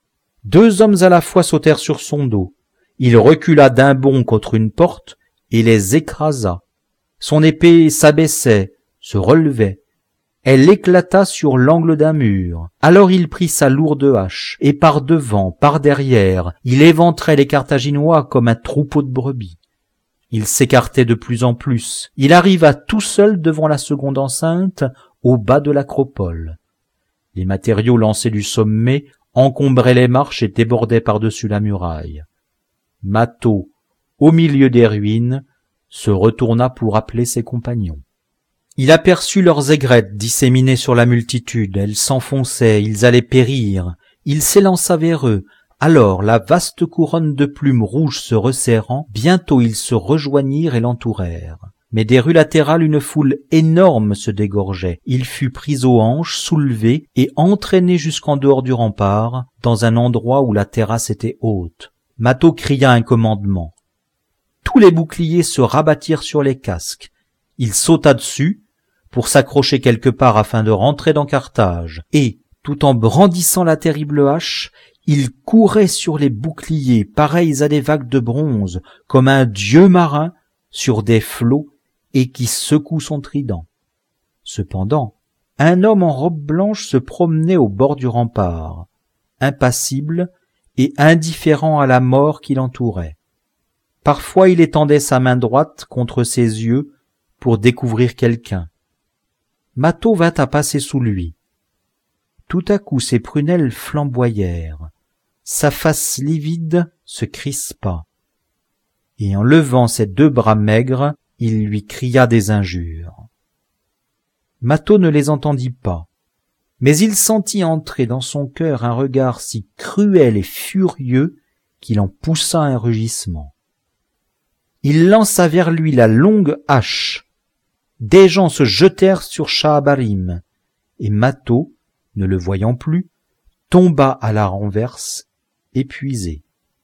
Deux hommes à la fois sautèrent sur son dos. Il recula d'un bond contre une porte et les écrasa. Son épée s'abaissait, se relevait. Elle éclata sur l'angle d'un mur. Alors il prit sa lourde hache, et par devant, par derrière, il éventrait les Carthaginois comme un troupeau de brebis. Il s'écartait de plus en plus. Il arriva tout seul devant la seconde enceinte, au bas de l'acropole. Les matériaux lancés du sommet encombraient les marches et débordaient par-dessus la muraille. Mathos, au milieu des ruines, se retourna pour appeler ses compagnons. Il aperçut leurs aigrettes disséminées sur la multitude, elles s'enfonçaient, ils allaient périr. Il s'élança vers eux. Alors, la vaste couronne de plumes rouges se resserrant, bientôt ils se rejoignirent et l'entourèrent. Mais des rues latérales, une foule énorme se dégorgeait. Il fut pris aux hanches, soulevé et entraîné jusqu'en dehors du rempart, dans un endroit où la terrasse était haute. Mathos cria un commandement. Tous les boucliers se rabattirent sur les casques. Il sauta dessus, pour s'accrocher quelque part afin de rentrer dans Carthage, et, tout en brandissant la terrible hache, il courait sur les boucliers, pareils à des vagues de bronze, comme un dieu marin sur des flots et qui secoue son trident. Cependant, un homme en robe blanche se promenait au bord du rempart, impassible et indifférent à la mort qui l'entourait. Parfois il étendait sa main droite contre ses yeux pour découvrir quelqu'un. Mathos vint à passer sous lui. Tout à coup ses prunelles flamboyèrent, sa face livide se crispa, et en levant ses deux bras maigres, il lui cria des injures. Mathos ne les entendit pas, mais il sentit entrer dans son cœur un regard si cruel et furieux qu'il en poussa un rugissement. Il lança vers lui la longue hache. Des gens se jetèrent sur Schahabarim, et Mathos, ne le voyant plus, tomba à la renverse épuisé.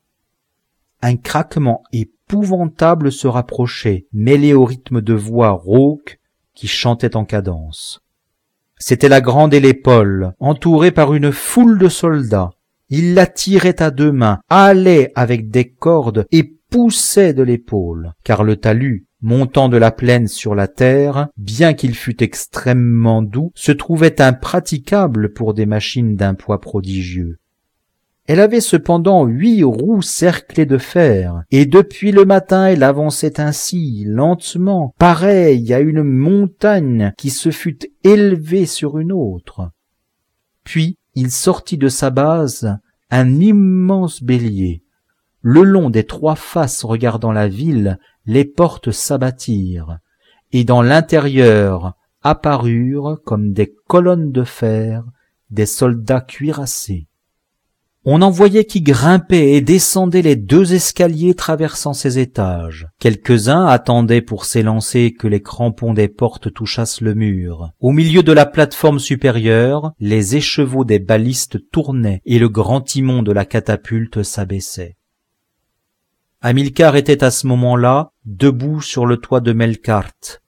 Un craquement épouvantable se rapprochait, mêlé au rythme de voix rauques qui chantaient en cadence. C'était la grande Hélépole, entourée par une foule de soldats. Ils la tiraient à deux mains, halaient avec des cordes et poussaient de l'épaule, car le talus, montant de la plaine sur la terre, bien qu'il fût extrêmement doux, se trouvait impraticable pour des machines d'un poids prodigieux. Elle avait cependant huit roues cerclées de fer, et depuis le matin elle avançait ainsi, lentement, pareille à une montagne qui se fût élevée sur une autre. Puis il sortit de sa base un immense bélier. Le long des trois faces regardant la ville, les portes s'abattirent, et dans l'intérieur apparurent comme des colonnes de fer des soldats cuirassés. On en voyait qui grimpaient et descendaient les deux escaliers traversant ces étages. Quelques-uns attendaient pour s'élancer que les crampons des portes touchassent le mur. Au milieu de la plateforme supérieure, les écheveaux des balistes tournaient et le grand timon de la catapulte s'abaissait. Hamilcar était à ce moment-là debout sur le toit de Melkart.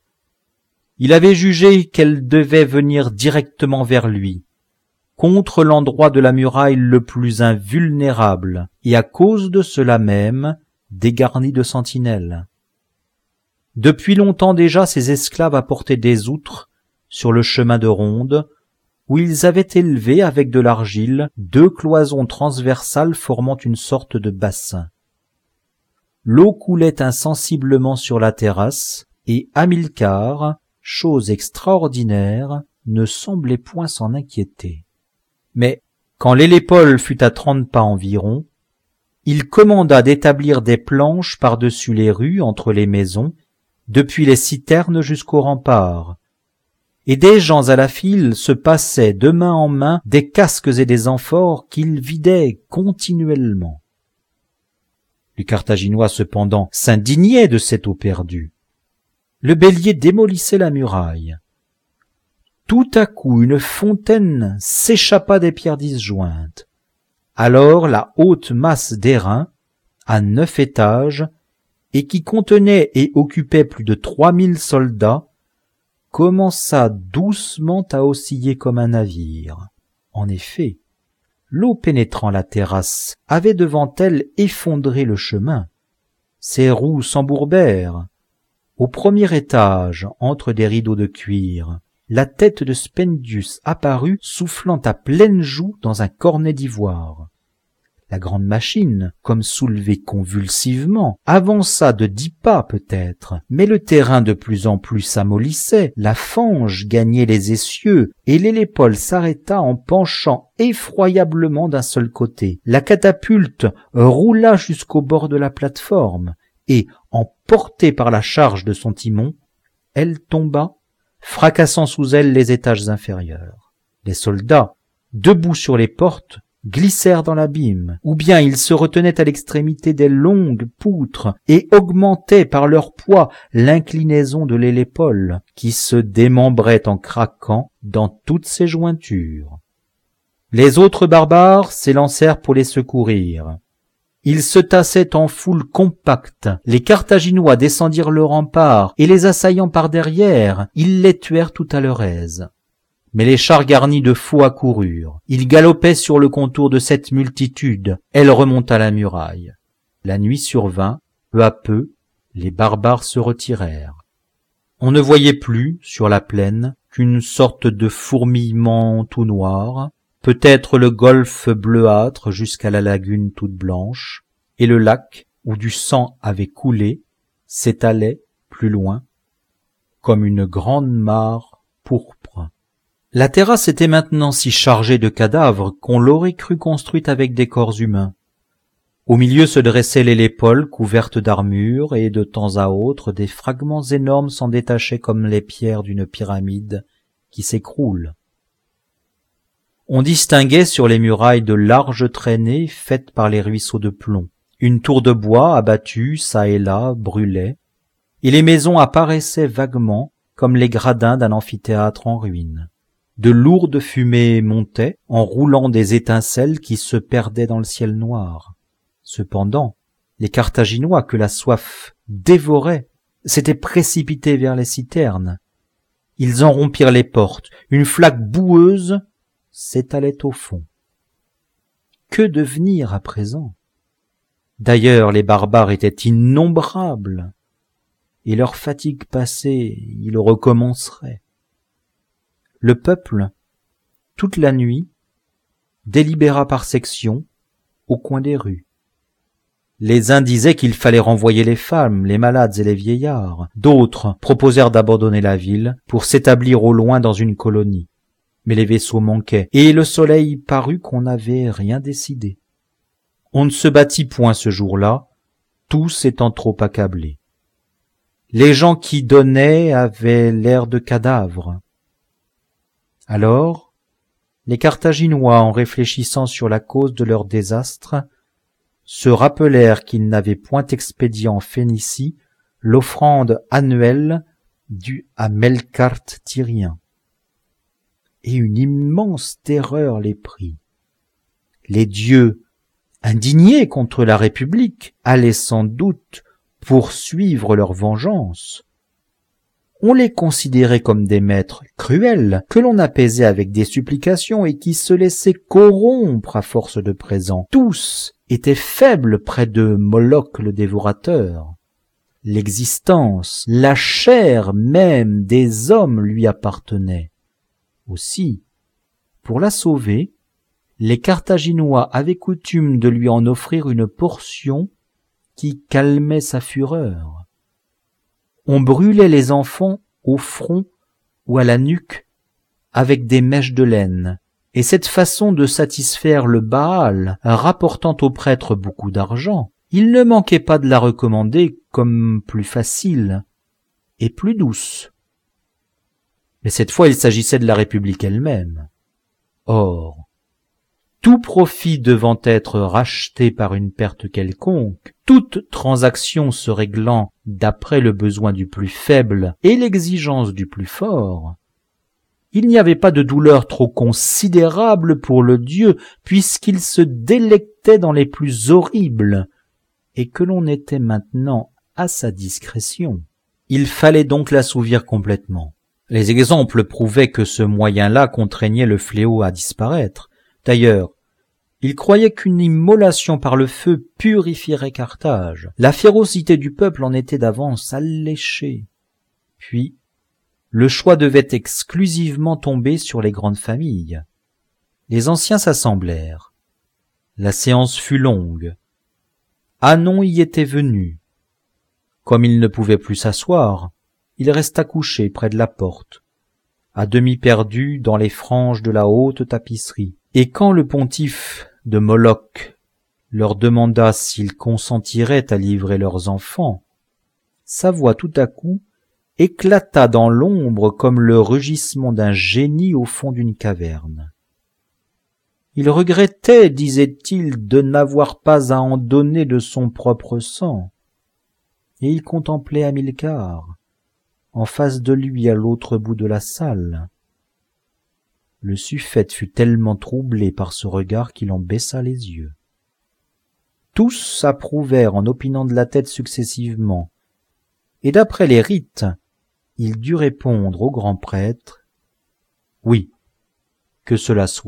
Il avait jugé qu'elle devait venir directement vers lui, contre l'endroit de la muraille le plus invulnérable, et à cause de cela même, dégarni de sentinelles. Depuis longtemps déjà, ses esclaves apportaient des outres sur le chemin de ronde, où ils avaient élevé avec de l'argile deux cloisons transversales formant une sorte de bassin. L'eau coulait insensiblement sur la terrasse, et Hamilcar, chose extraordinaire, ne semblait point s'en inquiéter. Mais, quand l'Hélépole fut à trente pas environ, il commanda d'établir des planches par-dessus les rues entre les maisons, depuis les citernes jusqu'aux remparts, et des gens à la file se passaient de main en main des casques et des amphores qu'ils vidaient continuellement. Les Carthaginois cependant s'indignaient de cette eau perdue. Le bélier démolissait la muraille. Tout à coup, une fontaine s'échappa des pierres disjointes. Alors la haute masse d'airain, à neuf étages, et qui contenait et occupait plus de trois mille soldats, commença doucement à osciller comme un navire. En effet, l'eau pénétrant la terrasse avait devant elle effondré le chemin. Ses roues s'embourbèrent. Au premier étage, entre des rideaux de cuir, la tête de Spendius apparut soufflant à pleines joues dans un cornet d'ivoire. La grande machine, comme soulevée convulsivement, avança de dix pas peut-être, mais le terrain de plus en plus s'amollissait, la fange gagnait les essieux, et l'Hélépole s'arrêta en penchant effroyablement d'un seul côté. La catapulte roula jusqu'au bord de la plateforme, et, emportée par la charge de son timon, elle tomba, fracassant sous elle les étages inférieurs. Les soldats, debout sur les portes, glissèrent dans l'abîme, ou bien ils se retenaient à l'extrémité des longues poutres et augmentaient par leur poids l'inclinaison de l'Hélépole, qui se démembrait en craquant dans toutes ses jointures. Les autres barbares s'élancèrent pour les secourir. Ils se tassaient en foule compacte, les Carthaginois descendirent le rempart, et les assaillant par derrière, ils les tuèrent tout à leur aise. Mais les chars garnis de faux accoururent. Ils galopaient sur le contour de cette multitude. Elle remonta la muraille. La nuit survint. Peu à peu, les barbares se retirèrent. On ne voyait plus, sur la plaine, qu'une sorte de fourmillement tout noir, peut-être le golfe bleuâtre jusqu'à la lagune toute blanche, et le lac, où du sang avait coulé, s'étalait, plus loin, comme une grande mare pourpre. La terrasse était maintenant si chargée de cadavres qu'on l'aurait cru construite avec des corps humains. Au milieu se dressait l'Hélépole couverte d'armure, et de temps à autre des fragments énormes s'en détachaient comme les pierres d'une pyramide qui s'écroule. On distinguait sur les murailles de larges traînées faites par les ruisseaux de plomb. Une tour de bois abattue çà et là brûlait, et les maisons apparaissaient vaguement comme les gradins d'un amphithéâtre en ruine. De lourdes fumées montaient, en roulant des étincelles qui se perdaient dans le ciel noir. Cependant, les Carthaginois que la soif dévorait s'étaient précipités vers les citernes. Ils en rompirent les portes. Une flaque boueuse s'étalait au fond. Que devenir à présent? D'ailleurs, les barbares étaient innombrables, et leur fatigue passée, ils recommenceraient. Le peuple, toute la nuit, délibéra par sections au coin des rues. Les uns disaient qu'il fallait renvoyer les femmes, les malades et les vieillards. D'autres proposèrent d'abandonner la ville pour s'établir au loin dans une colonie. Mais les vaisseaux manquaient, et le soleil parut qu'on n'avait rien décidé. On ne se battit point ce jour-là, tous étant trop accablés. Les gens qui donnaient avaient l'air de cadavres. Alors, les Carthaginois, en réfléchissant sur la cause de leur désastre, se rappelèrent qu'ils n'avaient point expédié en Phénicie l'offrande annuelle due à Melkart Tyrien. Et une immense terreur les prit. Les dieux, indignés contre la République, allaient sans doute poursuivre leur vengeance. On les considérait comme des maîtres cruels, que l'on apaisait avec des supplications et qui se laissaient corrompre à force de présents. Tous étaient faibles près de Moloch le dévorateur. L'existence, la chair même des hommes lui appartenait. Aussi, pour la sauver, les Carthaginois avaient coutume de lui en offrir une portion qui calmait sa fureur. On brûlait les enfants au front ou à la nuque avec des mèches de laine, et cette façon de satisfaire le Baal, rapportant au prêtre beaucoup d'argent, il ne manquait pas de la recommander comme plus facile et plus douce. Mais cette fois il s'agissait de la République elle-même. Or, tout profit devant être racheté par une perte quelconque, toute transaction se réglant d'après le besoin du plus faible et l'exigence du plus fort, il n'y avait pas de douleur trop considérable pour le Dieu, puisqu'il se délectait dans les plus horribles, et que l'on était maintenant à sa discrétion. Il fallait donc l'assouvir complètement. Les exemples prouvaient que ce moyen-là contraignait le fléau à disparaître. D'ailleurs, il croyait qu'une immolation par le feu purifierait Carthage. La férocité du peuple en était d'avance alléchée. Puis, le choix devait exclusivement tomber sur les grandes familles. Les anciens s'assemblèrent. La séance fut longue. Hanon y était venu. Comme il ne pouvait plus s'asseoir, il resta couché près de la porte, à demi perdu dans les franges de la haute tapisserie. Et quand le pontife de Moloch leur demanda s'ils consentiraient à livrer leurs enfants, sa voix tout à coup éclata dans l'ombre comme le rugissement d'un génie au fond d'une caverne. Il regrettait, disait-il, de n'avoir pas à en donner de son propre sang, et il contemplait Hamilcar, en face de lui à l'autre bout de la salle. Le suffète fut tellement troublé par ce regard qu'il en baissa les yeux. Tous approuvèrent en opinant de la tête successivement, et d'après les rites, il dut répondre au grand prêtre « Oui, que cela soit ».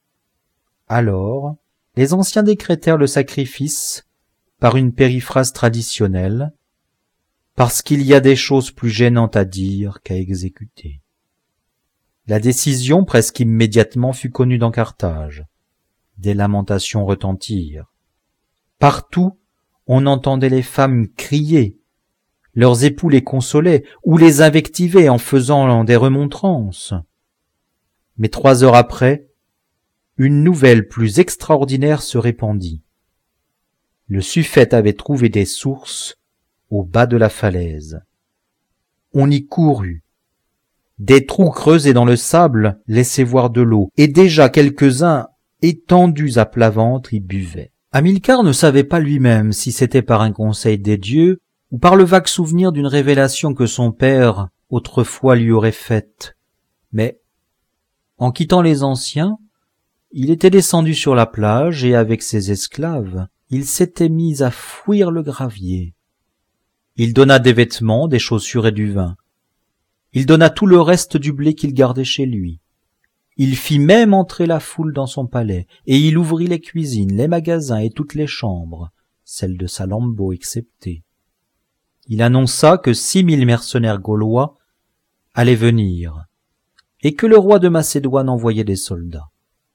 Alors, les anciens décrétèrent le sacrifice par une périphrase traditionnelle, parce qu'il y a des choses plus gênantes à dire qu'à exécuter. La décision presque immédiatement fut connue dans Carthage. Des lamentations retentirent. Partout, on entendait les femmes crier. Leurs époux les consolaient ou les invectivaient en faisant des remontrances. Mais trois heures après, une nouvelle plus extraordinaire se répandit. Le suffète avait trouvé des sources au bas de la falaise. On y courut. Des trous creusés dans le sable laissaient voir de l'eau, et déjà quelques-uns, étendus à plat ventre, y buvaient. Hamilcar ne savait pas lui-même si c'était par un conseil des dieux ou par le vague souvenir d'une révélation que son père autrefois lui aurait faite. Mais En quittant les anciens, il était descendu sur la plage et avec ses esclaves, il s'était mis à fouir le gravier. Il donna des vêtements, des chaussures et du vin. Il donna tout le reste du blé qu'il gardait chez lui. Il fit même entrer la foule dans son palais, et il ouvrit les cuisines, les magasins et toutes les chambres, celles de Salammbô exceptées. Il annonça que six mille mercenaires gaulois allaient venir, et que le roi de Macédoine envoyait des soldats.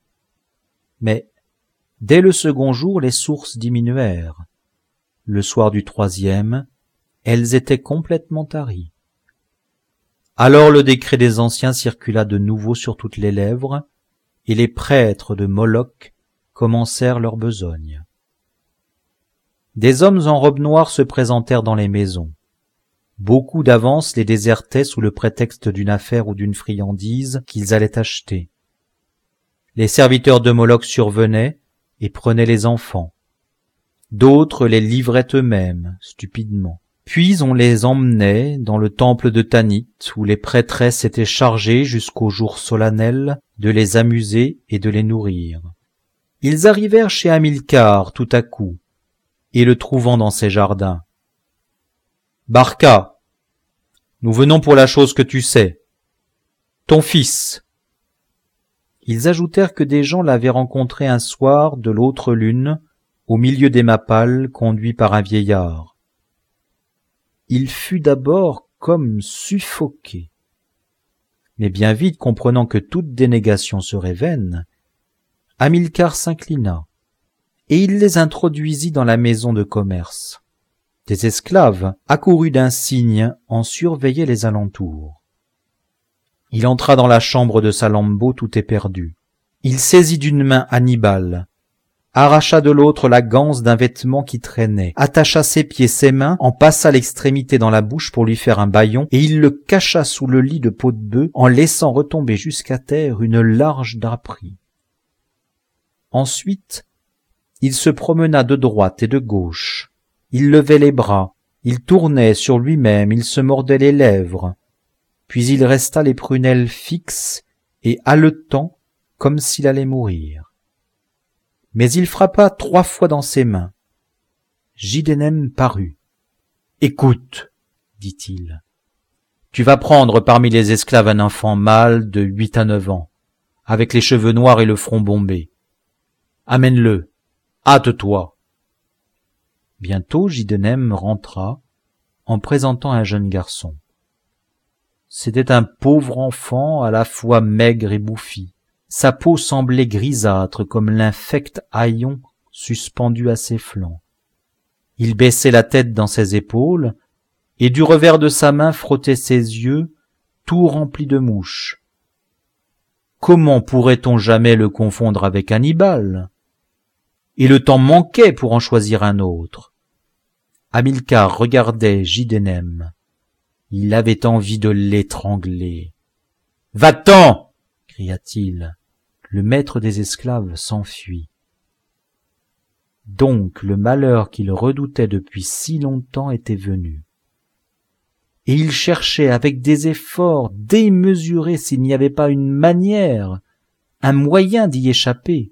Mais, dès le second jour, les sources diminuèrent. Le soir du troisième, elles étaient complètement taries. Alors le décret des anciens circula de nouveau sur toutes les lèvres, et les prêtres de Moloch commencèrent leur besogne. Des hommes en robe noire se présentèrent dans les maisons. Beaucoup d'avance les désertaient sous le prétexte d'une affaire ou d'une friandise qu'ils allaient acheter. Les serviteurs de Moloch survenaient et prenaient les enfants. D'autres les livraient eux-mêmes, stupidement. Puis on les emmenait dans le temple de Tanit, où les prêtresses étaient chargées jusqu'au jour solennel de les amuser et de les nourrir. Ils arrivèrent chez Hamilcar tout à coup, et le trouvant dans ses jardins. « Barca, nous venons pour la chose que tu sais. Ton fils. » Ils ajoutèrent que des gens l'avaient rencontré un soir de l'autre lune, au milieu des mappales, conduit par un vieillard. Il fut d'abord comme suffoqué. Mais bien vite, comprenant que toute dénégation serait vaine, Hamilcar s'inclina, et il les introduisit dans la maison de commerce. Des esclaves, accourus d'un signe, en surveillaient les alentours. Il entra dans la chambre de Salammbô tout éperdu. Il saisit d'une main Hannibal, arracha de l'autre la ganse d'un vêtement qui traînait, attacha ses pieds, ses mains, en passa l'extrémité dans la bouche pour lui faire un bâillon, et il le cacha sous le lit de peau de bœuf, en laissant retomber jusqu'à terre une large draperie. Ensuite, il se promena de droite et de gauche. Il levait les bras, il tournait sur lui-même, il se mordait les lèvres, puis il resta les prunelles fixes et haletant comme s'il allait mourir. Mais il frappa trois fois dans ses mains. Giddenem parut. « Écoute, dit-il, tu vas prendre parmi les esclaves un enfant mâle de huit à neuf ans, avec les cheveux noirs et le front bombé. Amène-le, hâte-toi. » Bientôt Giddenem rentra en présentant un jeune garçon. C'était un pauvre enfant à la fois maigre et bouffi. Sa peau semblait grisâtre comme l'infect haillon suspendu à ses flancs. Il baissait la tête dans ses épaules, et du revers de sa main frottait ses yeux, tout remplis de mouches. Comment pourrait-on jamais le confondre avec Hannibal? Et le temps manquait pour en choisir un autre. Hamilcar regardait Giddenem. Il avait envie de l'étrangler. « Va-t'en !» cria-t-il. Le maître des esclaves s'enfuit. Donc le malheur qu'il redoutait depuis si longtemps était venu. Et il cherchait avec des efforts démesurés s'il n'y avait pas une manière, un moyen d'y échapper.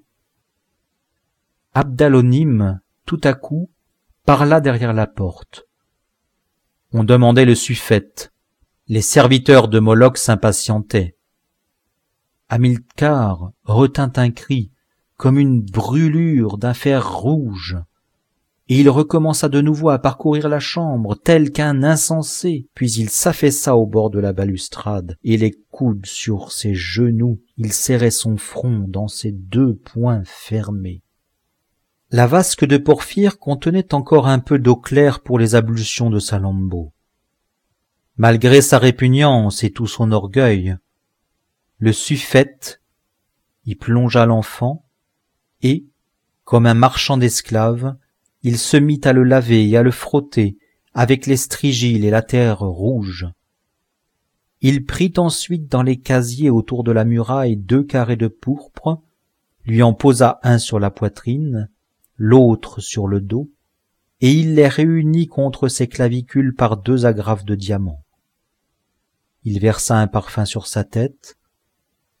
Abdalonim, tout à coup, parla derrière la porte. On demandait le suffète. Les serviteurs de Moloch s'impatientaient. Hamilcar retint un cri, comme une brûlure d'un fer rouge, et il recommença de nouveau à parcourir la chambre, tel qu'un insensé, puis il s'affaissa au bord de la balustrade, et les coudes sur ses genoux, il serrait son front dans ses deux poings fermés. La vasque de porphyre contenait encore un peu d'eau claire pour les ablutions de Salammbô. Malgré sa répugnance et tout son orgueil, le suffète y plongea l'enfant, et, comme un marchand d'esclaves, il se mit à le laver et à le frotter avec les strigiles et la terre rouge. Il prit ensuite dans les casiers autour de la muraille deux carrés de pourpre, lui en posa un sur la poitrine, l'autre sur le dos, et il les réunit contre ses clavicules par deux agrafes de diamants. Il versa un parfum sur sa tête,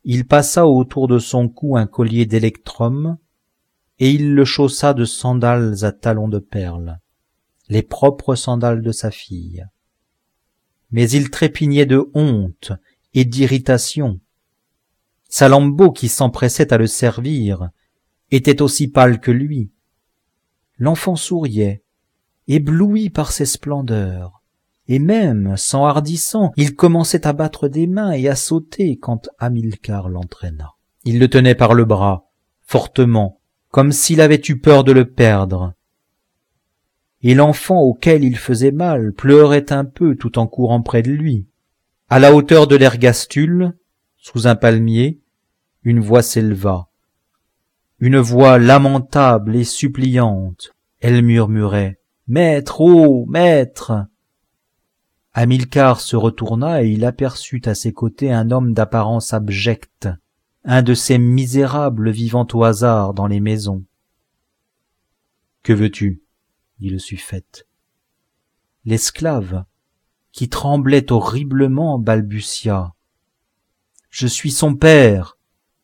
il passa autour de son cou un collier d'électrum, et il le chaussa de sandales à talons de perles, les propres sandales de sa fille. Mais il trépignait de honte et d'irritation. Salammbô, qui s'empressait à le servir, était aussi pâle que lui. L'enfant souriait, ébloui par ses splendeurs, et même, s'enhardissant, il commençait à battre des mains et à sauter quand Hamilcar l'entraîna. Il le tenait par le bras, fortement, comme s'il avait eu peur de le perdre. Et l'enfant auquel il faisait mal pleurait un peu tout en courant près de lui. À la hauteur de l'ergastule, sous un palmier, une voix s'éleva. Une voix lamentable et suppliante. Elle murmurait « Maître, ô maître !» Hamilcar se retourna et il aperçut à ses côtés un homme d'apparence abjecte, un de ces misérables vivant au hasard dans les maisons. « Que veux-tu » dit le suffète. L'esclave, qui tremblait horriblement, balbutia. « Je suis son père !»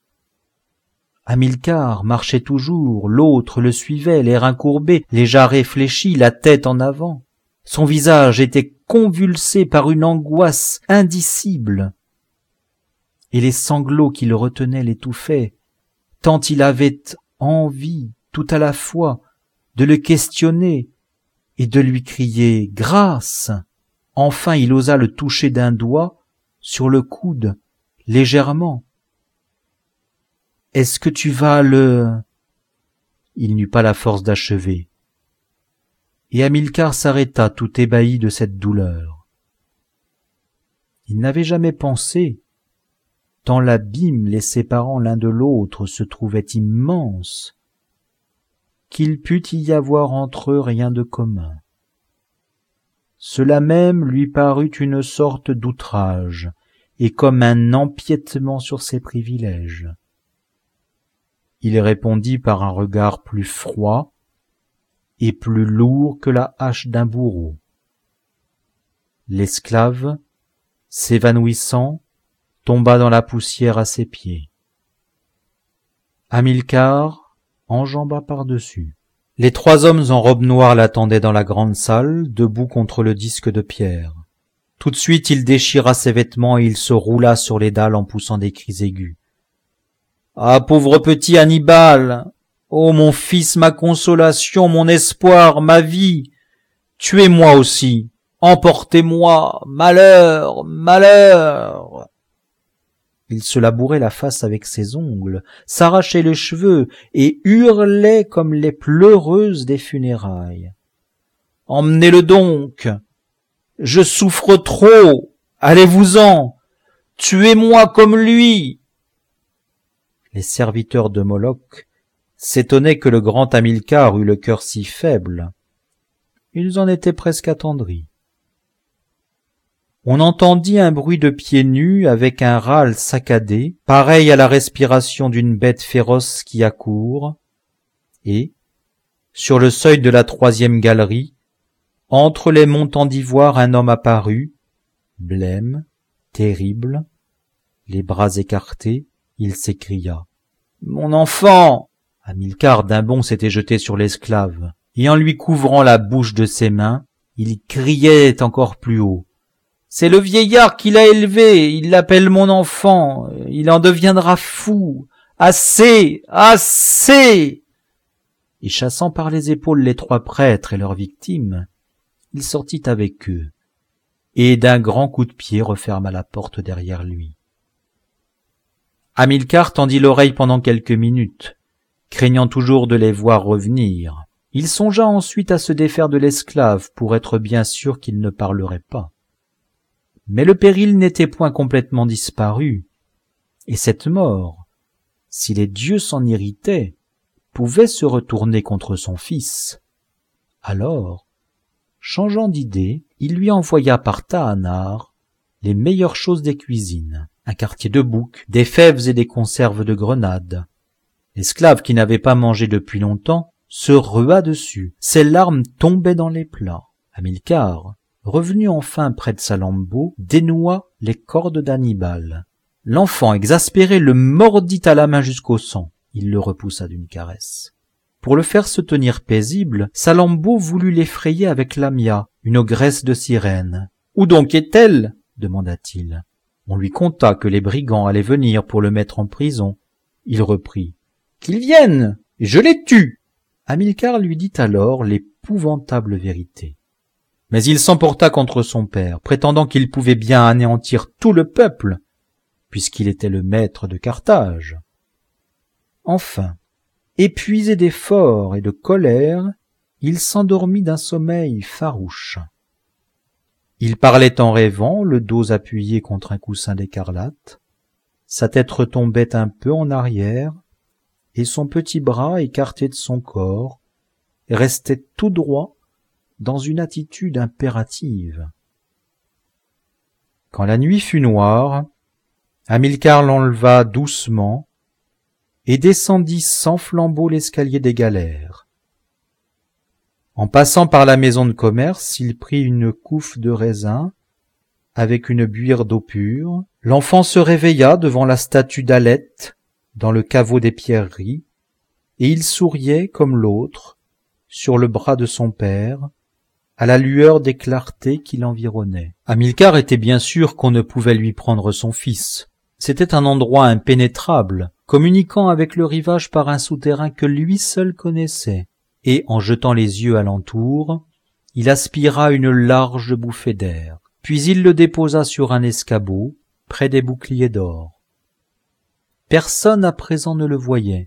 Hamilcar marchait toujours, l'autre le suivait, les reins courbés, les jarrets fléchis, la tête en avant. Son visage était convulsé par une angoisse indicible, et les sanglots qui le retenaient l'étouffaient, tant il avait envie, tout à la fois, de le questionner et de lui crier « Grâce !» Enfin il osa le toucher d'un doigt sur le coude, légèrement. « Est-ce que tu vas le... » Il n'eut pas la force d'achever. Et Hamilcar s'arrêta tout ébahi de cette douleur. Il n'avait jamais pensé, tant l'abîme les séparant l'un de l'autre se trouvait immense, qu'il pût y avoir entre eux rien de commun. Cela même lui parut une sorte d'outrage, et comme un empiètement sur ses privilèges. Il répondit par un regard plus froid et plus lourd que la hache d'un bourreau. L'esclave, s'évanouissant, tomba dans la poussière à ses pieds. Hamilcar enjamba par-dessus. Les trois hommes en robe noire l'attendaient dans la grande salle, debout contre le disque de pierre. Tout de suite, il déchira ses vêtements et il se roula sur les dalles en poussant des cris aigus. « Ah, pauvre petit Hannibal! Ô mon fils, ma consolation, mon espoir, ma vie! Tuez-moi aussi! Emportez-moi! Malheur! Malheur !» Il se labourait la face avec ses ongles, s'arrachait les cheveux et hurlait comme les pleureuses des funérailles. « Emmenez-le donc! Je souffre trop! Allez-vous-en! Tuez-moi comme lui !» Les serviteurs de Moloch s'étonnaient que le grand Hamilcar eût le cœur si faible. Ils en étaient presque attendris. On entendit un bruit de pieds nus avec un râle saccadé, pareil à la respiration d'une bête féroce qui accourt, et, sur le seuil de la troisième galerie, entre les montants d'ivoire, un homme apparut, blême, terrible, les bras écartés, il s'écria « Mon enfant !» Hamilcar d'un bond s'était jeté sur l'esclave, et en lui couvrant la bouche de ses mains, il criait encore plus haut. « C'est le vieillard qui l'a élevé, il l'appelle mon enfant, il en deviendra fou. Assez, assez !» Et chassant par les épaules les trois prêtres et leurs victimes, il sortit avec eux, et d'un grand coup de pied referma la porte derrière lui. Hamilcar tendit l'oreille pendant quelques minutes, craignant toujours de les voir revenir. Il songea ensuite à se défaire de l'esclave pour être bien sûr qu'il ne parlerait pas. Mais le péril n'était point complètement disparu, et cette mort, si les dieux s'en irritaient, pouvait se retourner contre son fils. Alors, changeant d'idée, il lui envoya par Taanar les meilleures choses des cuisines, un quartier de bouc, des fèves et des conserves de grenades. L'esclave, qui n'avait pas mangé depuis longtemps, se rua dessus. Ses larmes tombaient dans les plats. Hamilcar, revenu enfin près de Salammbô, dénoua les cordes d'Hannibal. L'enfant, exaspéré, le mordit à la main jusqu'au sang. Il le repoussa d'une caresse. Pour le faire se tenir paisible, Salammbô voulut l'effrayer avec Lamia, une ogresse de Cyrène. « Où donc est-elle » demanda-t-il. On lui conta que les brigands allaient venir pour le mettre en prison. Il reprit. « Qu'ils viennent, et je les tue !» Hamilcar lui dit alors l'épouvantable vérité. Mais il s'emporta contre son père, prétendant qu'il pouvait bien anéantir tout le peuple, puisqu'il était le maître de Carthage. Enfin, épuisé d'efforts et de colère, il s'endormit d'un sommeil farouche. Il parlait en rêvant, le dos appuyé contre un coussin d'écarlate, sa tête retombait un peu en arrière, et son petit bras écarté de son corps restait tout droit dans une attitude impérative. Quand la nuit fut noire, Hamilcar l'enleva doucement et descendit sans flambeau l'escalier des galères. En passant par la maison de commerce, il prit une couffe de raisin avec une buire d'eau pure. L'enfant se réveilla devant la statue d'Aleth dans le caveau des pierreries, et il souriait comme l'autre sur le bras de son père, à la lueur des clartés qui l'environnaient. Hamilcar était bien sûr qu'on ne pouvait lui prendre son fils. C'était un endroit impénétrable, communiquant avec le rivage par un souterrain que lui seul connaissait, et, en jetant les yeux alentour, il aspira une large bouffée d'air. Puis il le déposa sur un escabeau, près des boucliers d'or. Personne à présent ne le voyait.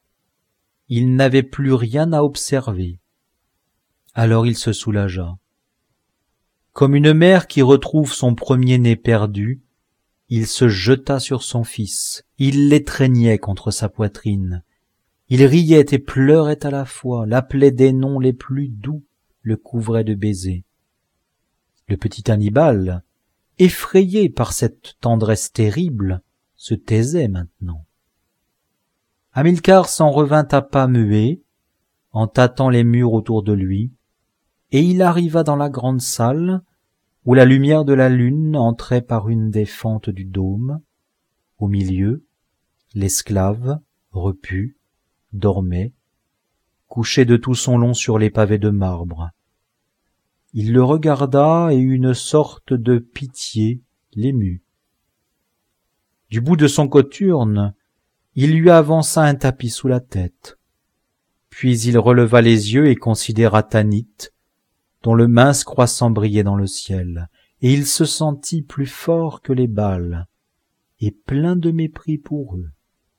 Il n'avait plus rien à observer. Alors il se soulagea. Comme une mère qui retrouve son premier-né perdu, il se jeta sur son fils. Il l'étreignait contre sa poitrine. Il riait et pleurait à la fois, l'appelait des noms les plus doux, le couvrait de baisers. Le petit Hannibal, effrayé par cette tendresse terrible, se taisait maintenant. Hamilcar s'en revint à pas muets, en tâtant les murs autour de lui, et il arriva dans la grande salle, où la lumière de la lune entrait par une des fentes du dôme. Au milieu, l'esclave, repu, dormait, couché de tout son long sur les pavés de marbre. Il le regarda et une sorte de pitié l'émut. Du bout de son cothurne, il lui avança un tapis sous la tête. Puis il releva les yeux et considéra Tanit, dont le mince croissant brillait dans le ciel, et il se sentit plus fort que les Baals, et plein de mépris pour eux.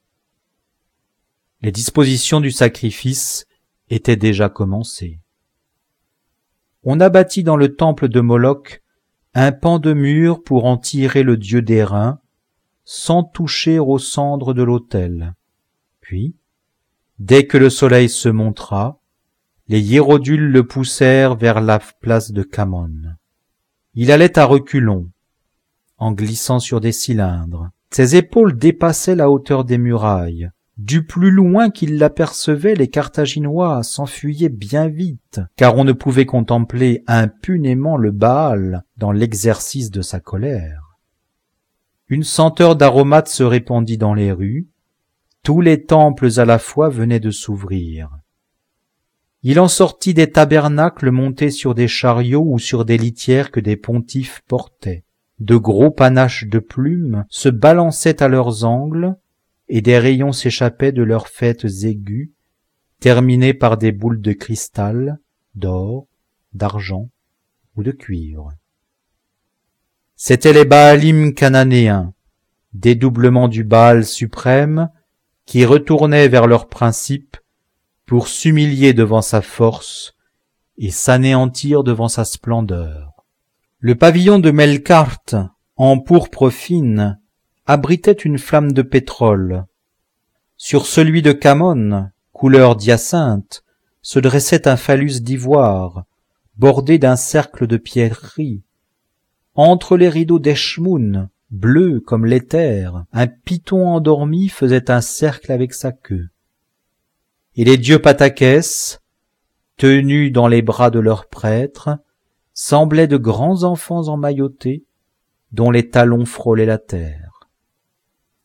Les dispositions du sacrifice étaient déjà commencées. On abattit dans le temple de Moloch un pan de mur pour en tirer le dieu d'airain, sans toucher aux cendres de l'autel. Puis, dès que le soleil se montra, les hiérodules le poussèrent vers la place de Khamon. Il allait à reculons, en glissant sur des cylindres. Ses épaules dépassaient la hauteur des murailles. Du plus loin qu'il l'apercevait, les Carthaginois s'enfuyaient bien vite, car on ne pouvait contempler impunément le Baal dans l'exercice de sa colère. Une senteur d'aromates se répandit dans les rues. Tous les temples à la fois venaient de s'ouvrir. Il en sortit des tabernacles montés sur des chariots ou sur des litières que des pontifes portaient. De gros panaches de plumes se balançaient à leurs angles, et des rayons s'échappaient de leurs fêtes aiguës, terminées par des boules de cristal, d'or, d'argent ou de cuivre. C'étaient les Baalim cananéens, dédoublement du Baal suprême, qui retournaient vers leur principe pour s'humilier devant sa force et s'anéantir devant sa splendeur. Le pavillon de Melkart, en pourpre fine, abritait une flamme de pétrole. Sur celui de Khamon, couleur d'hyacinthe, se dressait un phallus d'ivoire, bordé d'un cercle de pierreries. Entre les rideaux d'Eshmoun, bleu comme l'éther, un python endormi faisait un cercle avec sa queue. Et les dieux Patakès, tenus dans les bras de leurs prêtres, semblaient de grands enfants emmaillotés, dont les talons frôlaient la terre.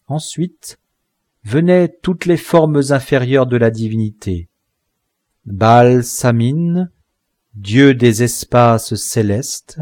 Ensuite, venaient toutes les formes inférieures de la divinité. Baal Samin, dieu des espaces célestes,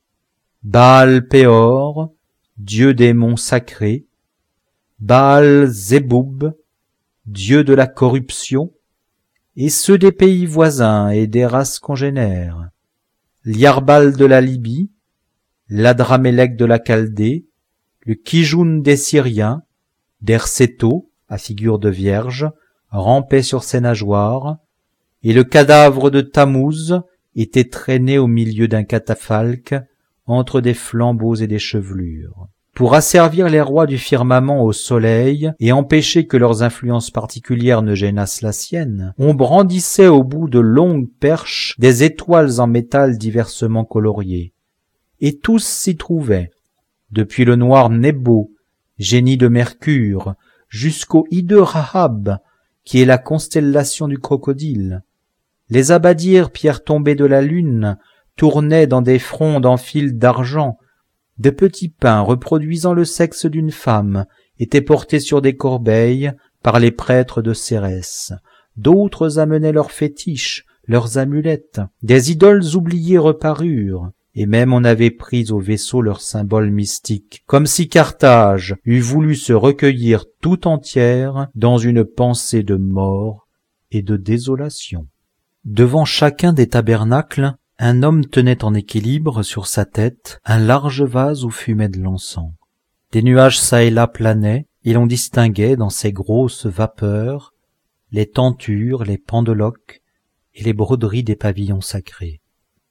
Baal Péor, dieu des monts sacrés, Baal Zéboub, dieu de la corruption, et ceux des pays voisins et des races congénères, l'Yarbal de la Libye, l'Adramélec de la Chaldée, le Kijoun des Syriens, d'Erceto, à figure de vierge, rampait sur ses nageoires, et le cadavre de Tammuz était traîné au milieu d'un catafalque, entre des flambeaux et des chevelures. Pour asservir les rois du firmament au soleil et empêcher que leurs influences particulières ne gênassent la sienne, on brandissait au bout de longues perches des étoiles en métal diversement coloriées. Et tous s'y trouvaient, depuis le noir Nebo, génie de Mercure, jusqu'au hideux Rahab, qui est la constellation du crocodile. Les abadires, pierres tombées de la lune, tournaient dans des frondes en fil d'argent. De petits pains reproduisant le sexe d'une femme étaient portés sur des corbeilles par les prêtres de Cérès. D'autres amenaient leurs fétiches, leurs amulettes. Des idoles oubliées reparurent, et même on avait pris au vaisseau leurs symboles mystiques, comme si Carthage eût voulu se recueillir tout entière dans une pensée de mort et de désolation. Devant chacun des tabernacles, un homme tenait en équilibre sur sa tête un large vase où fumait de l'encens. Des nuages çà et là planaient, et l'on distinguait dans ces grosses vapeurs les tentures, les pendeloques et les broderies des pavillons sacrés.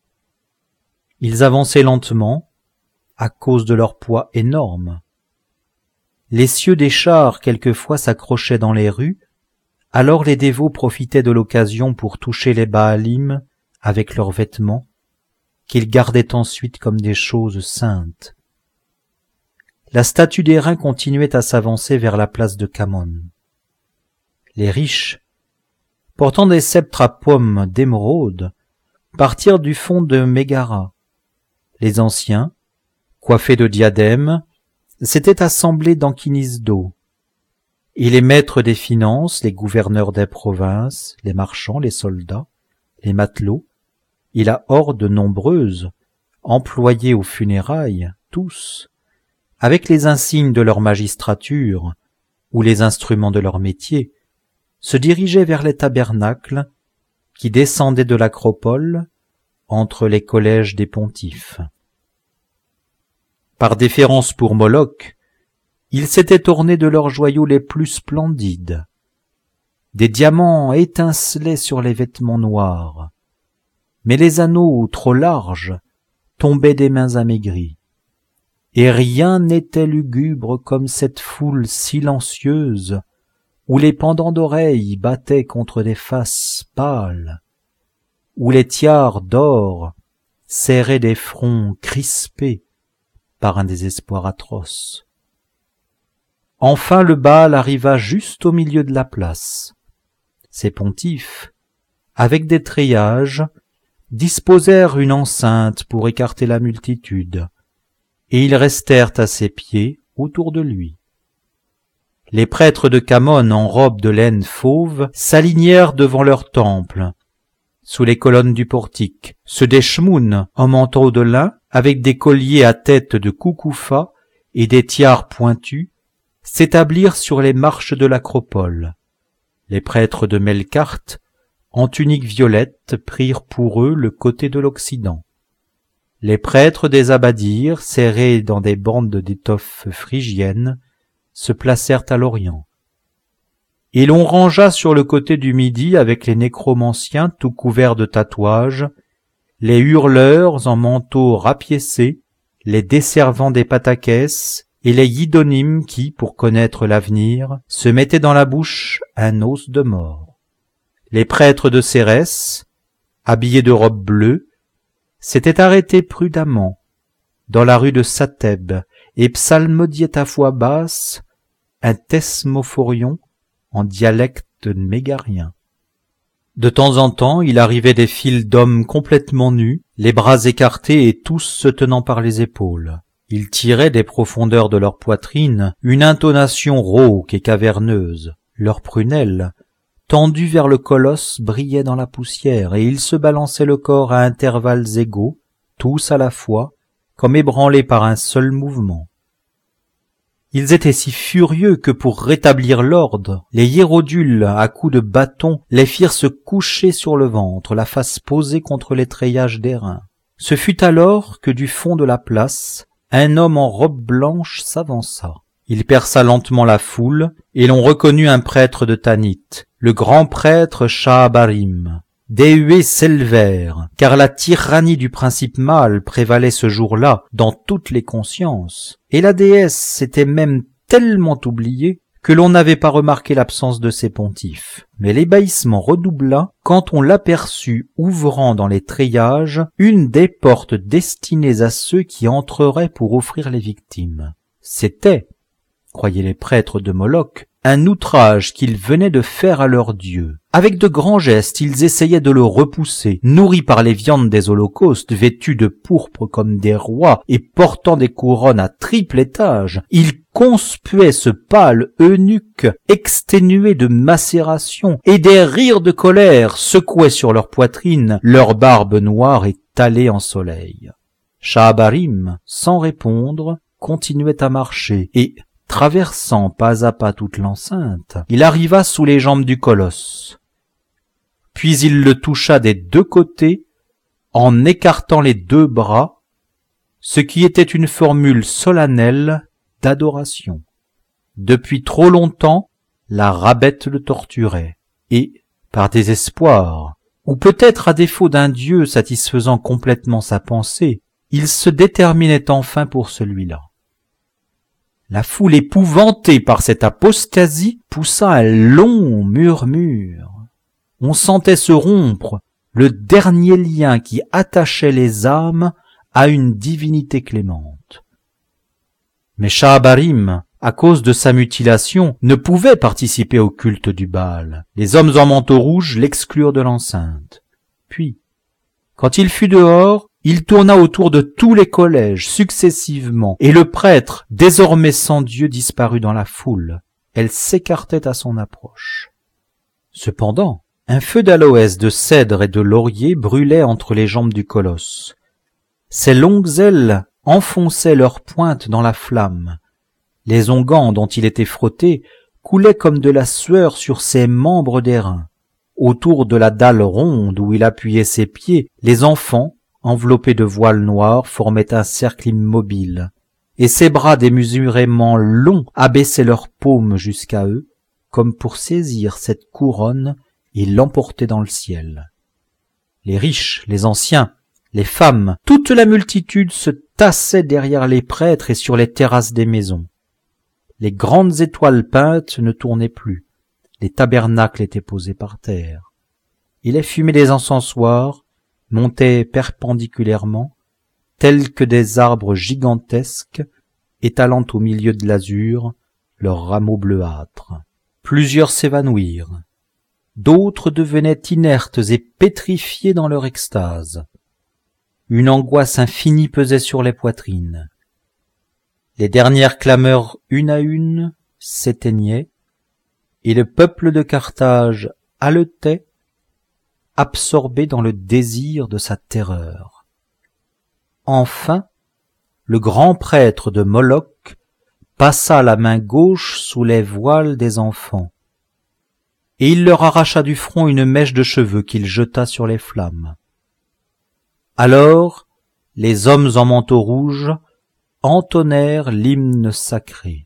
Ils avançaient lentement, à cause de leur poids énorme. Les cieux des chars quelquefois s'accrochaient dans les rues, alors les dévots profitaient de l'occasion pour toucher les Baalim avec leurs vêtements, qu'ils gardaient ensuite comme des choses saintes. La statue d'airain continuait à s'avancer vers la place de Khamon. Les riches, portant des sceptres à pommes d'émeraude, partirent du fond de Mégara. Les anciens, coiffés de diadèmes, s'étaient assemblés dans Kinisdo, et les maîtres des finances, les gouverneurs des provinces, les marchands, les soldats, les matelots, et la horde nombreuse, employés aux funérailles, tous, avec les insignes de leur magistrature ou les instruments de leur métier, se dirigeaient vers les tabernacles qui descendaient de l'acropole entre les collèges des pontifes. Par déférence pour Moloch, ils s'étaient ornés de leurs joyaux les plus splendides. Des diamants étincelaient sur les vêtements noirs, mais les anneaux trop larges tombaient des mains amaigries. Et rien n'était lugubre comme cette foule silencieuse où les pendants d'oreilles battaient contre des faces pâles, où les tiares d'or serraient des fronts crispés par un désespoir atroce. Enfin le Baal arriva juste au milieu de la place. Ces pontifes, avec des treillages, disposèrent une enceinte pour écarter la multitude, et ils restèrent à ses pieds autour de lui. Les prêtres de Khamon en robes de laine fauve s'alignèrent devant leur temple, sous les colonnes du portique. Ceux des Shmoun en manteau de lin, avec des colliers à tête de Koukoufa et des tiares pointus, s'établirent sur les marches de l'acropole. Les prêtres de Melkart, en tunique violette, prirent pour eux le côté de l'Occident. Les prêtres des Abadirs, serrés dans des bandes d'étoffes phrygiennes, se placèrent à l'Orient. Et l'on rangea sur le côté du Midi avec les nécromanciens tout couverts de tatouages, les hurleurs en manteaux rapiécés, les desservants des patakès et les yidonymes qui, pour connaître l'avenir, se mettaient dans la bouche un os de mort. Les prêtres de Cérès, habillés de robes bleues, s'étaient arrêtés prudemment dans la rue de Satheb et psalmodiaient à voix basse un thesmophorion en dialecte mégarien. De temps en temps, il arrivait des files d'hommes complètement nus, les bras écartés et tous se tenant par les épaules. Ils tiraient des profondeurs de leur poitrine une intonation rauque et caverneuse. Leurs prunelles, tendues vers le colosse, brillaient dans la poussière, et ils se balançaient le corps à intervalles égaux, tous à la fois, comme ébranlés par un seul mouvement. Ils étaient si furieux que pour rétablir l'ordre, les hiérodules, à coups de bâton, les firent se coucher sur le ventre, la face posée contre les treillages d'airain. Ce fut alors que du fond de la place, un homme en robe blanche s'avança. Il perça lentement la foule, et l'on reconnut un prêtre de Tanit, le grand prêtre Shahabarim. Des huées s'élevèrent, car la tyrannie du principe mâle prévalait ce jour-là dans toutes les consciences, et la déesse s'était même tellement oubliée que l'on n'avait pas remarqué l'absence de ses pontifes. Mais l'ébahissement redoubla quand on l'aperçut ouvrant dans les treillages une des portes destinées à ceux qui entreraient pour offrir les victimes. C'était, croyaient les prêtres de Moloch, un outrage qu'ils venaient de faire à leur dieu. Avec de grands gestes, ils essayaient de le repousser, nourris par les viandes des holocaustes, vêtus de pourpre comme des rois et portant des couronnes à triple étage. Ils conspuaient ce pâle eunuque exténué de macération, et des rires de colère secouaient sur leur poitrine leur barbe noire étalée en soleil. Shahabarim, sans répondre, continuait à marcher, et traversant pas à pas toute l'enceinte, il arriva sous les jambes du colosse. Puis il le toucha des deux côtés en écartant les deux bras, ce qui était une formule solennelle d'adoration. Depuis trop longtemps, la rabbête le torturait, et, par désespoir, ou peut-être à défaut d'un dieu satisfaisant complètement sa pensée, il se déterminait enfin pour celui-là. La foule épouvantée par cette apostasie poussa un long murmure. On sentait se rompre le dernier lien qui attachait les âmes à une divinité clémente. Mais Shahabarim, à cause de sa mutilation, ne pouvait participer au culte du Baal. Les hommes en manteau rouge l'exclurent de l'enceinte. Puis, quand il fut dehors, il tourna autour de tous les collèges successivement, et le prêtre, désormais sans Dieu, disparut dans la foule. Elle s'écartait à son approche. Cependant, un feu d'aloès, de cèdre et de laurier brûlait entre les jambes du colosse. Ses longues ailes enfonçaient leurs pointes dans la flamme. Les onguents dont il était frotté coulaient comme de la sueur sur ses membres d'airain. Autour de la dalle ronde où il appuyait ses pieds, les enfants, enveloppés de voiles noirs, formaient un cercle immobile, et ses bras démesurément longs abaissaient leurs paumes jusqu'à eux, comme pour saisir cette couronne et l'emporter dans le ciel. Les riches, les anciens, les femmes, toute la multitude se tassait derrière les prêtres et sur les terrasses des maisons. Les grandes étoiles peintes ne tournaient plus, les tabernacles étaient posés par terre, et les fumées des encensoirs montaient perpendiculairement, tels que des arbres gigantesques, étalant au milieu de l'azur leurs rameaux bleuâtres. Plusieurs s'évanouirent, d'autres devenaient inertes et pétrifiés dans leur extase. Une angoisse infinie pesait sur les poitrines. Les dernières clameurs, une à une, s'éteignaient, et le peuple de Carthage haletait, absorbé dans le désir de sa terreur. Enfin, le grand prêtre de Moloch passa la main gauche sous les voiles des enfants, et il leur arracha du front une mèche de cheveux qu'il jeta sur les flammes. Alors, les hommes en manteau rouge entonnèrent l'hymne sacré.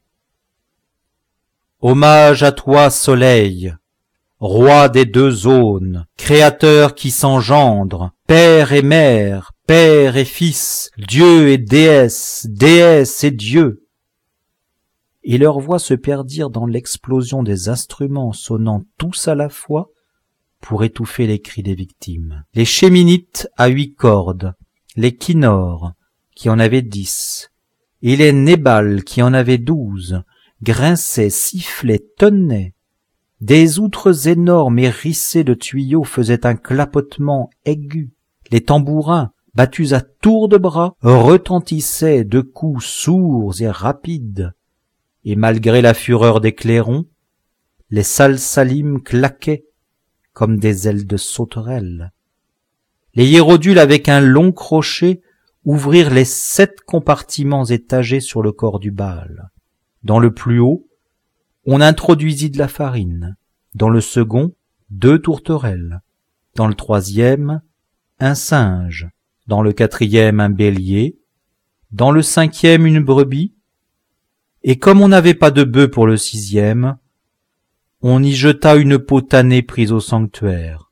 Hommage à toi, soleil, roi des deux zones, créateur qui s'engendre, père et mère, père et fils, Dieu et déesse, déesse et Dieu. Et leurs voix se perdirent dans l'explosion des instruments sonnant tous à la fois pour étouffer les cris des victimes. Les chéminites à huit cordes, les kinnors qui en avaient dix, et les nébals qui en avaient douze, grinçaient, sifflaient, tonnaient. Des outres énormes hérissées de tuyaux faisaient un clapotement aigu. Les tambourins, battus à tour de bras, retentissaient de coups sourds et rapides, et malgré la fureur des clairons, les salsalim claquaient comme des ailes de sauterelles. Les hiérodules, avec un long crochet, ouvrirent les sept compartiments étagés sur le corps du Baal. Dans le plus haut, on introduisit de la farine. Dans le second, deux tourterelles. Dans le troisième, un singe. Dans le quatrième, un bélier. Dans le cinquième, une brebis. Et comme on n'avait pas de bœuf pour le sixième, on y jeta une peau tannée prise au sanctuaire.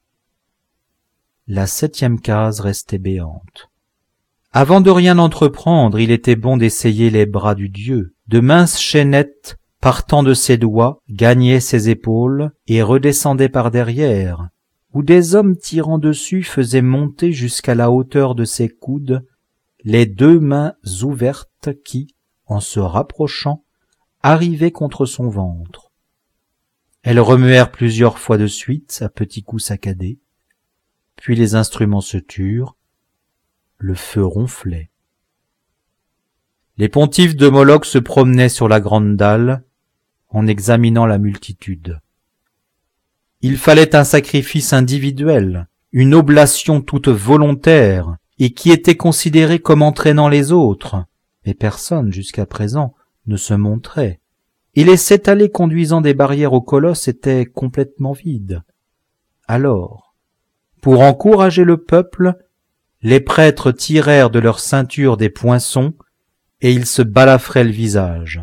La septième case restait béante. Avant de rien entreprendre, il était bon d'essayer les bras du Dieu. De minces chaînettes, partant de ses doigts, gagnaient ses épaules et redescendaient par derrière, où des hommes tirant dessus faisaient monter jusqu'à la hauteur de ses coudes les deux mains ouvertes qui, en se rapprochant, arrivaient contre son ventre. Elles remuèrent plusieurs fois de suite à petits coups saccadés, puis les instruments se turent, le feu ronflait. Les pontifes de Moloch se promenaient sur la grande dalle en examinant la multitude. Il fallait un sacrifice individuel, une oblation toute volontaire et qui était considérée comme entraînant les autres, mais personne jusqu'à présent ne se montrait, et les sept allées conduisant des barrières au colosse étaient complètement vides. Alors, pour encourager le peuple, les prêtres tirèrent de leur ceinture des poinçons et ils se balafraient le visage.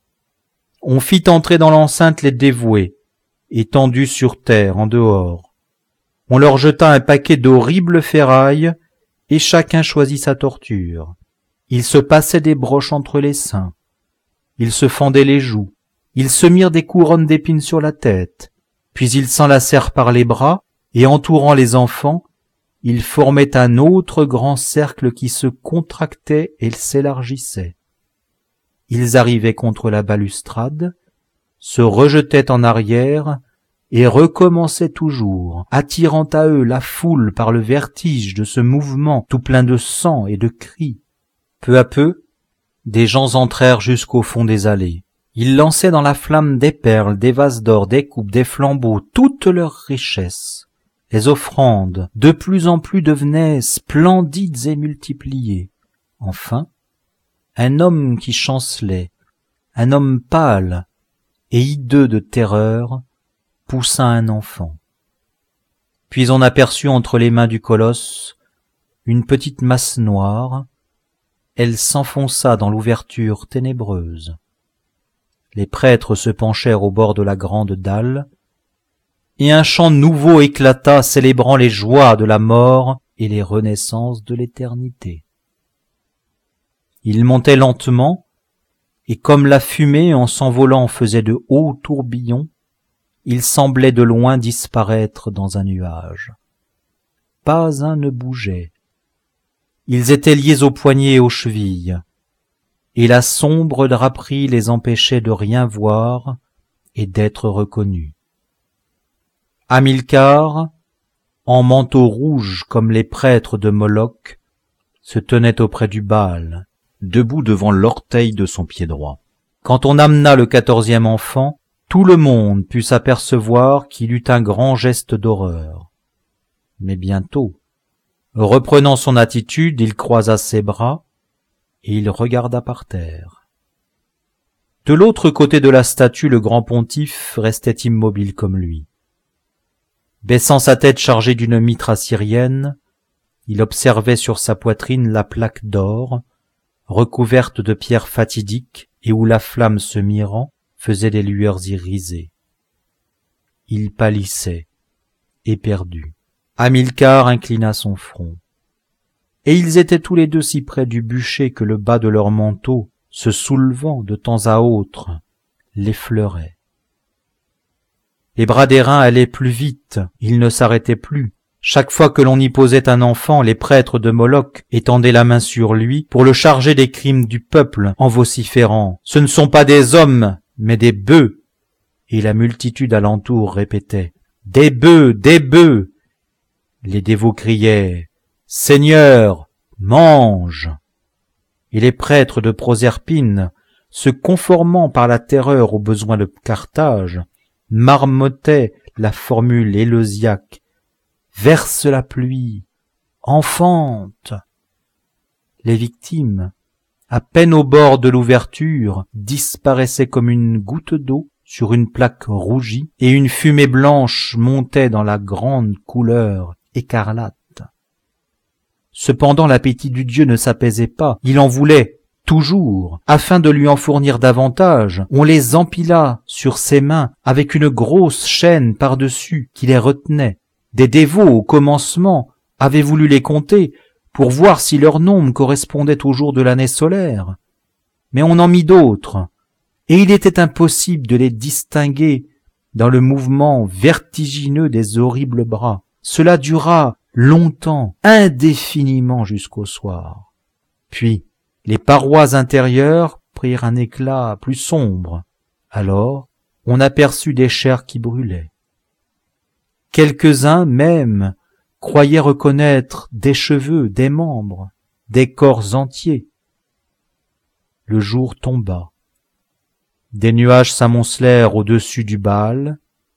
On fit entrer dans l'enceinte les dévoués, étendus sur terre en dehors. On leur jeta un paquet d'horribles ferrailles et chacun choisit sa torture. Ils se passaient des broches entre les seins. Ils se fendaient les joues. Ils se mirent des couronnes d'épines sur la tête. Puis ils s'enlacèrent par les bras et entourant les enfants, ils formaient un autre grand cercle qui se contractait et s'élargissait. Ils arrivaient contre la balustrade, se rejetaient en arrière et recommençaient toujours, attirant à eux la foule par le vertige de ce mouvement tout plein de sang et de cris. Peu à peu, des gens entrèrent jusqu'au fond des allées. Ils lançaient dans la flamme des perles, des vases d'or, des coupes, des flambeaux, toutes leurs richesses. Les offrandes, de plus en plus, devenaient splendides et multipliées. Enfin, un homme qui chancelait, un homme pâle et hideux de terreur, poussa un enfant. Puis on aperçut entre les mains du colosse une petite masse noire. Elle s'enfonça dans l'ouverture ténébreuse. Les prêtres se penchèrent au bord de la grande dalle, et un chant nouveau éclata, célébrant les joies de la mort et les renaissances de l'éternité. Il montait lentement, et comme la fumée en s'envolant faisait de hauts tourbillons, il semblait de loin disparaître dans un nuage. Pas un ne bougeait. Ils étaient liés aux poignets et aux chevilles, et la sombre draperie les empêchait de rien voir et d'être reconnus. Hamilcar, en manteau rouge comme les prêtres de Moloch, se tenait auprès du Baal, debout devant l'orteil de son pied droit. Quand on amena le quatorzième enfant, tout le monde put s'apercevoir qu'il eut un grand geste d'horreur. Mais bientôt, reprenant son attitude, il croisa ses bras et il regarda par terre. De l'autre côté de la statue, le grand pontife restait immobile comme lui. Baissant sa tête chargée d'une mitre assyrienne, il observait sur sa poitrine la plaque d'or, recouverte de pierres fatidiques et où la flamme se mirant faisait des lueurs irisées. Il pâlissait, éperdu. Hamilcar inclina son front. Et ils étaient tous les deux si près du bûcher que le bas de leur manteau, se soulevant de temps à autre, l'effleurait. Les bras d'airain allaient plus vite, ils ne s'arrêtaient plus. Chaque fois que l'on y posait un enfant, les prêtres de Moloch étendaient la main sur lui pour le charger des crimes du peuple en vociférant « Ce ne sont pas des hommes, mais des bœufs !» Et la multitude alentour répétait « Des bœufs, des bœufs !» Les dévots criaient « Seigneur, mange. Et les prêtres de Proserpine, se conformant par la terreur aux besoins de Carthage, marmottaient la formule éleusiaque « Verse la pluie, enfante !» Les victimes, à peine au bord de l'ouverture, disparaissaient comme une goutte d'eau sur une plaque rougie, et une fumée blanche montait dans la grande couleur écarlate. Cependant l'appétit du dieu ne s'apaisait pas, il en voulait toujours. Afin de lui en fournir davantage, on les empila sur ses mains avec une grosse chaîne par-dessus qui les retenait. Des dévots, au commencement, avaient voulu les compter pour voir si leur nombre correspondait au jour de l'année solaire. Mais on en mit d'autres, et il était impossible de les distinguer dans le mouvement vertigineux des horribles bras. Cela dura longtemps, indéfiniment jusqu'au soir. Puis, les parois intérieures prirent un éclat plus sombre. Alors, on aperçut des chairs qui brûlaient. Quelques-uns même croyaient reconnaître des cheveux, des membres, des corps entiers. Le jour tomba. Des nuages s'amoncelèrent au-dessus du Baal.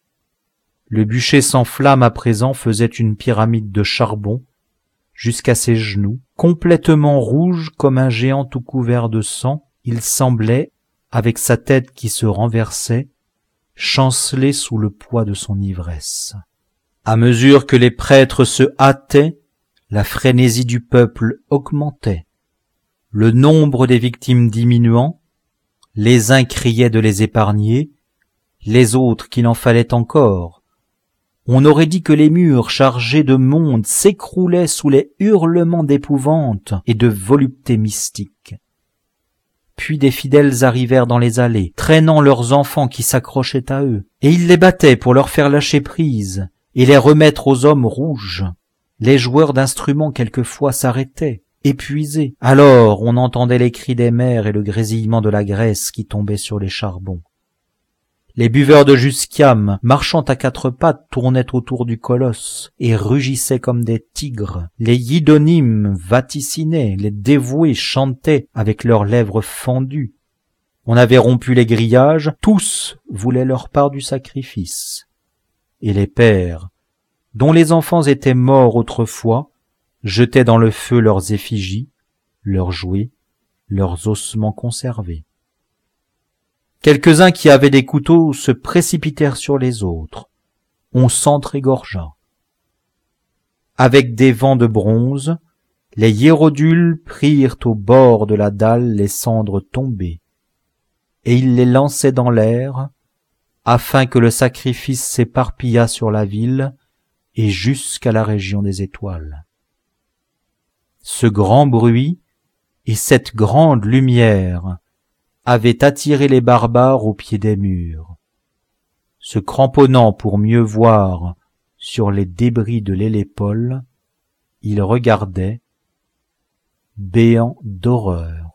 Le bûcher sans flamme à présent faisait une pyramide de charbon jusqu'à ses genoux, complètement rouge comme un géant tout couvert de sang. Il semblait, avec sa tête qui se renversait, chanceler sous le poids de son ivresse. À mesure que les prêtres se hâtaient, la frénésie du peuple augmentait. Le nombre des victimes diminuant, les uns criaient de les épargner, les autres qu'il en fallait encore. On aurait dit que les murs chargés de monde s'écroulaient sous les hurlements d'épouvante et de volupté mystique. Puis des fidèles arrivèrent dans les allées, traînant leurs enfants qui s'accrochaient à eux, et ils les battaient pour leur faire lâcher prise et les remettre aux hommes rouges. Les joueurs d'instruments quelquefois s'arrêtaient, épuisés. Alors on entendait les cris des mères et le grésillement de la graisse qui tombait sur les charbons. Les buveurs de jusquiam, marchant à quatre pattes, tournaient autour du colosse et rugissaient comme des tigres. Les yidonim vaticinaient, les dévoués chantaient avec leurs lèvres fendues. On avait rompu les grillages, tous voulaient leur part du sacrifice. Et les pères, dont les enfants étaient morts autrefois, jetaient dans le feu leurs effigies, leurs jouets, leurs ossements conservés. Quelques-uns qui avaient des couteaux se précipitèrent sur les autres. On s'entr'égorgea. Avec des vents de bronze, les hiérodules prirent au bord de la dalle les cendres tombées, et ils les lançaient dans l'air, afin que le sacrifice s'éparpillât sur la ville et jusqu'à la région des étoiles. Ce grand bruit et cette grande lumière avaient attiré les barbares au pied des murs. Se cramponnant pour mieux voir sur les débris de l'Hélépole, ils regardaient, béants d'horreur.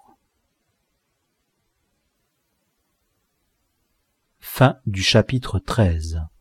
Fin du chapitre treize.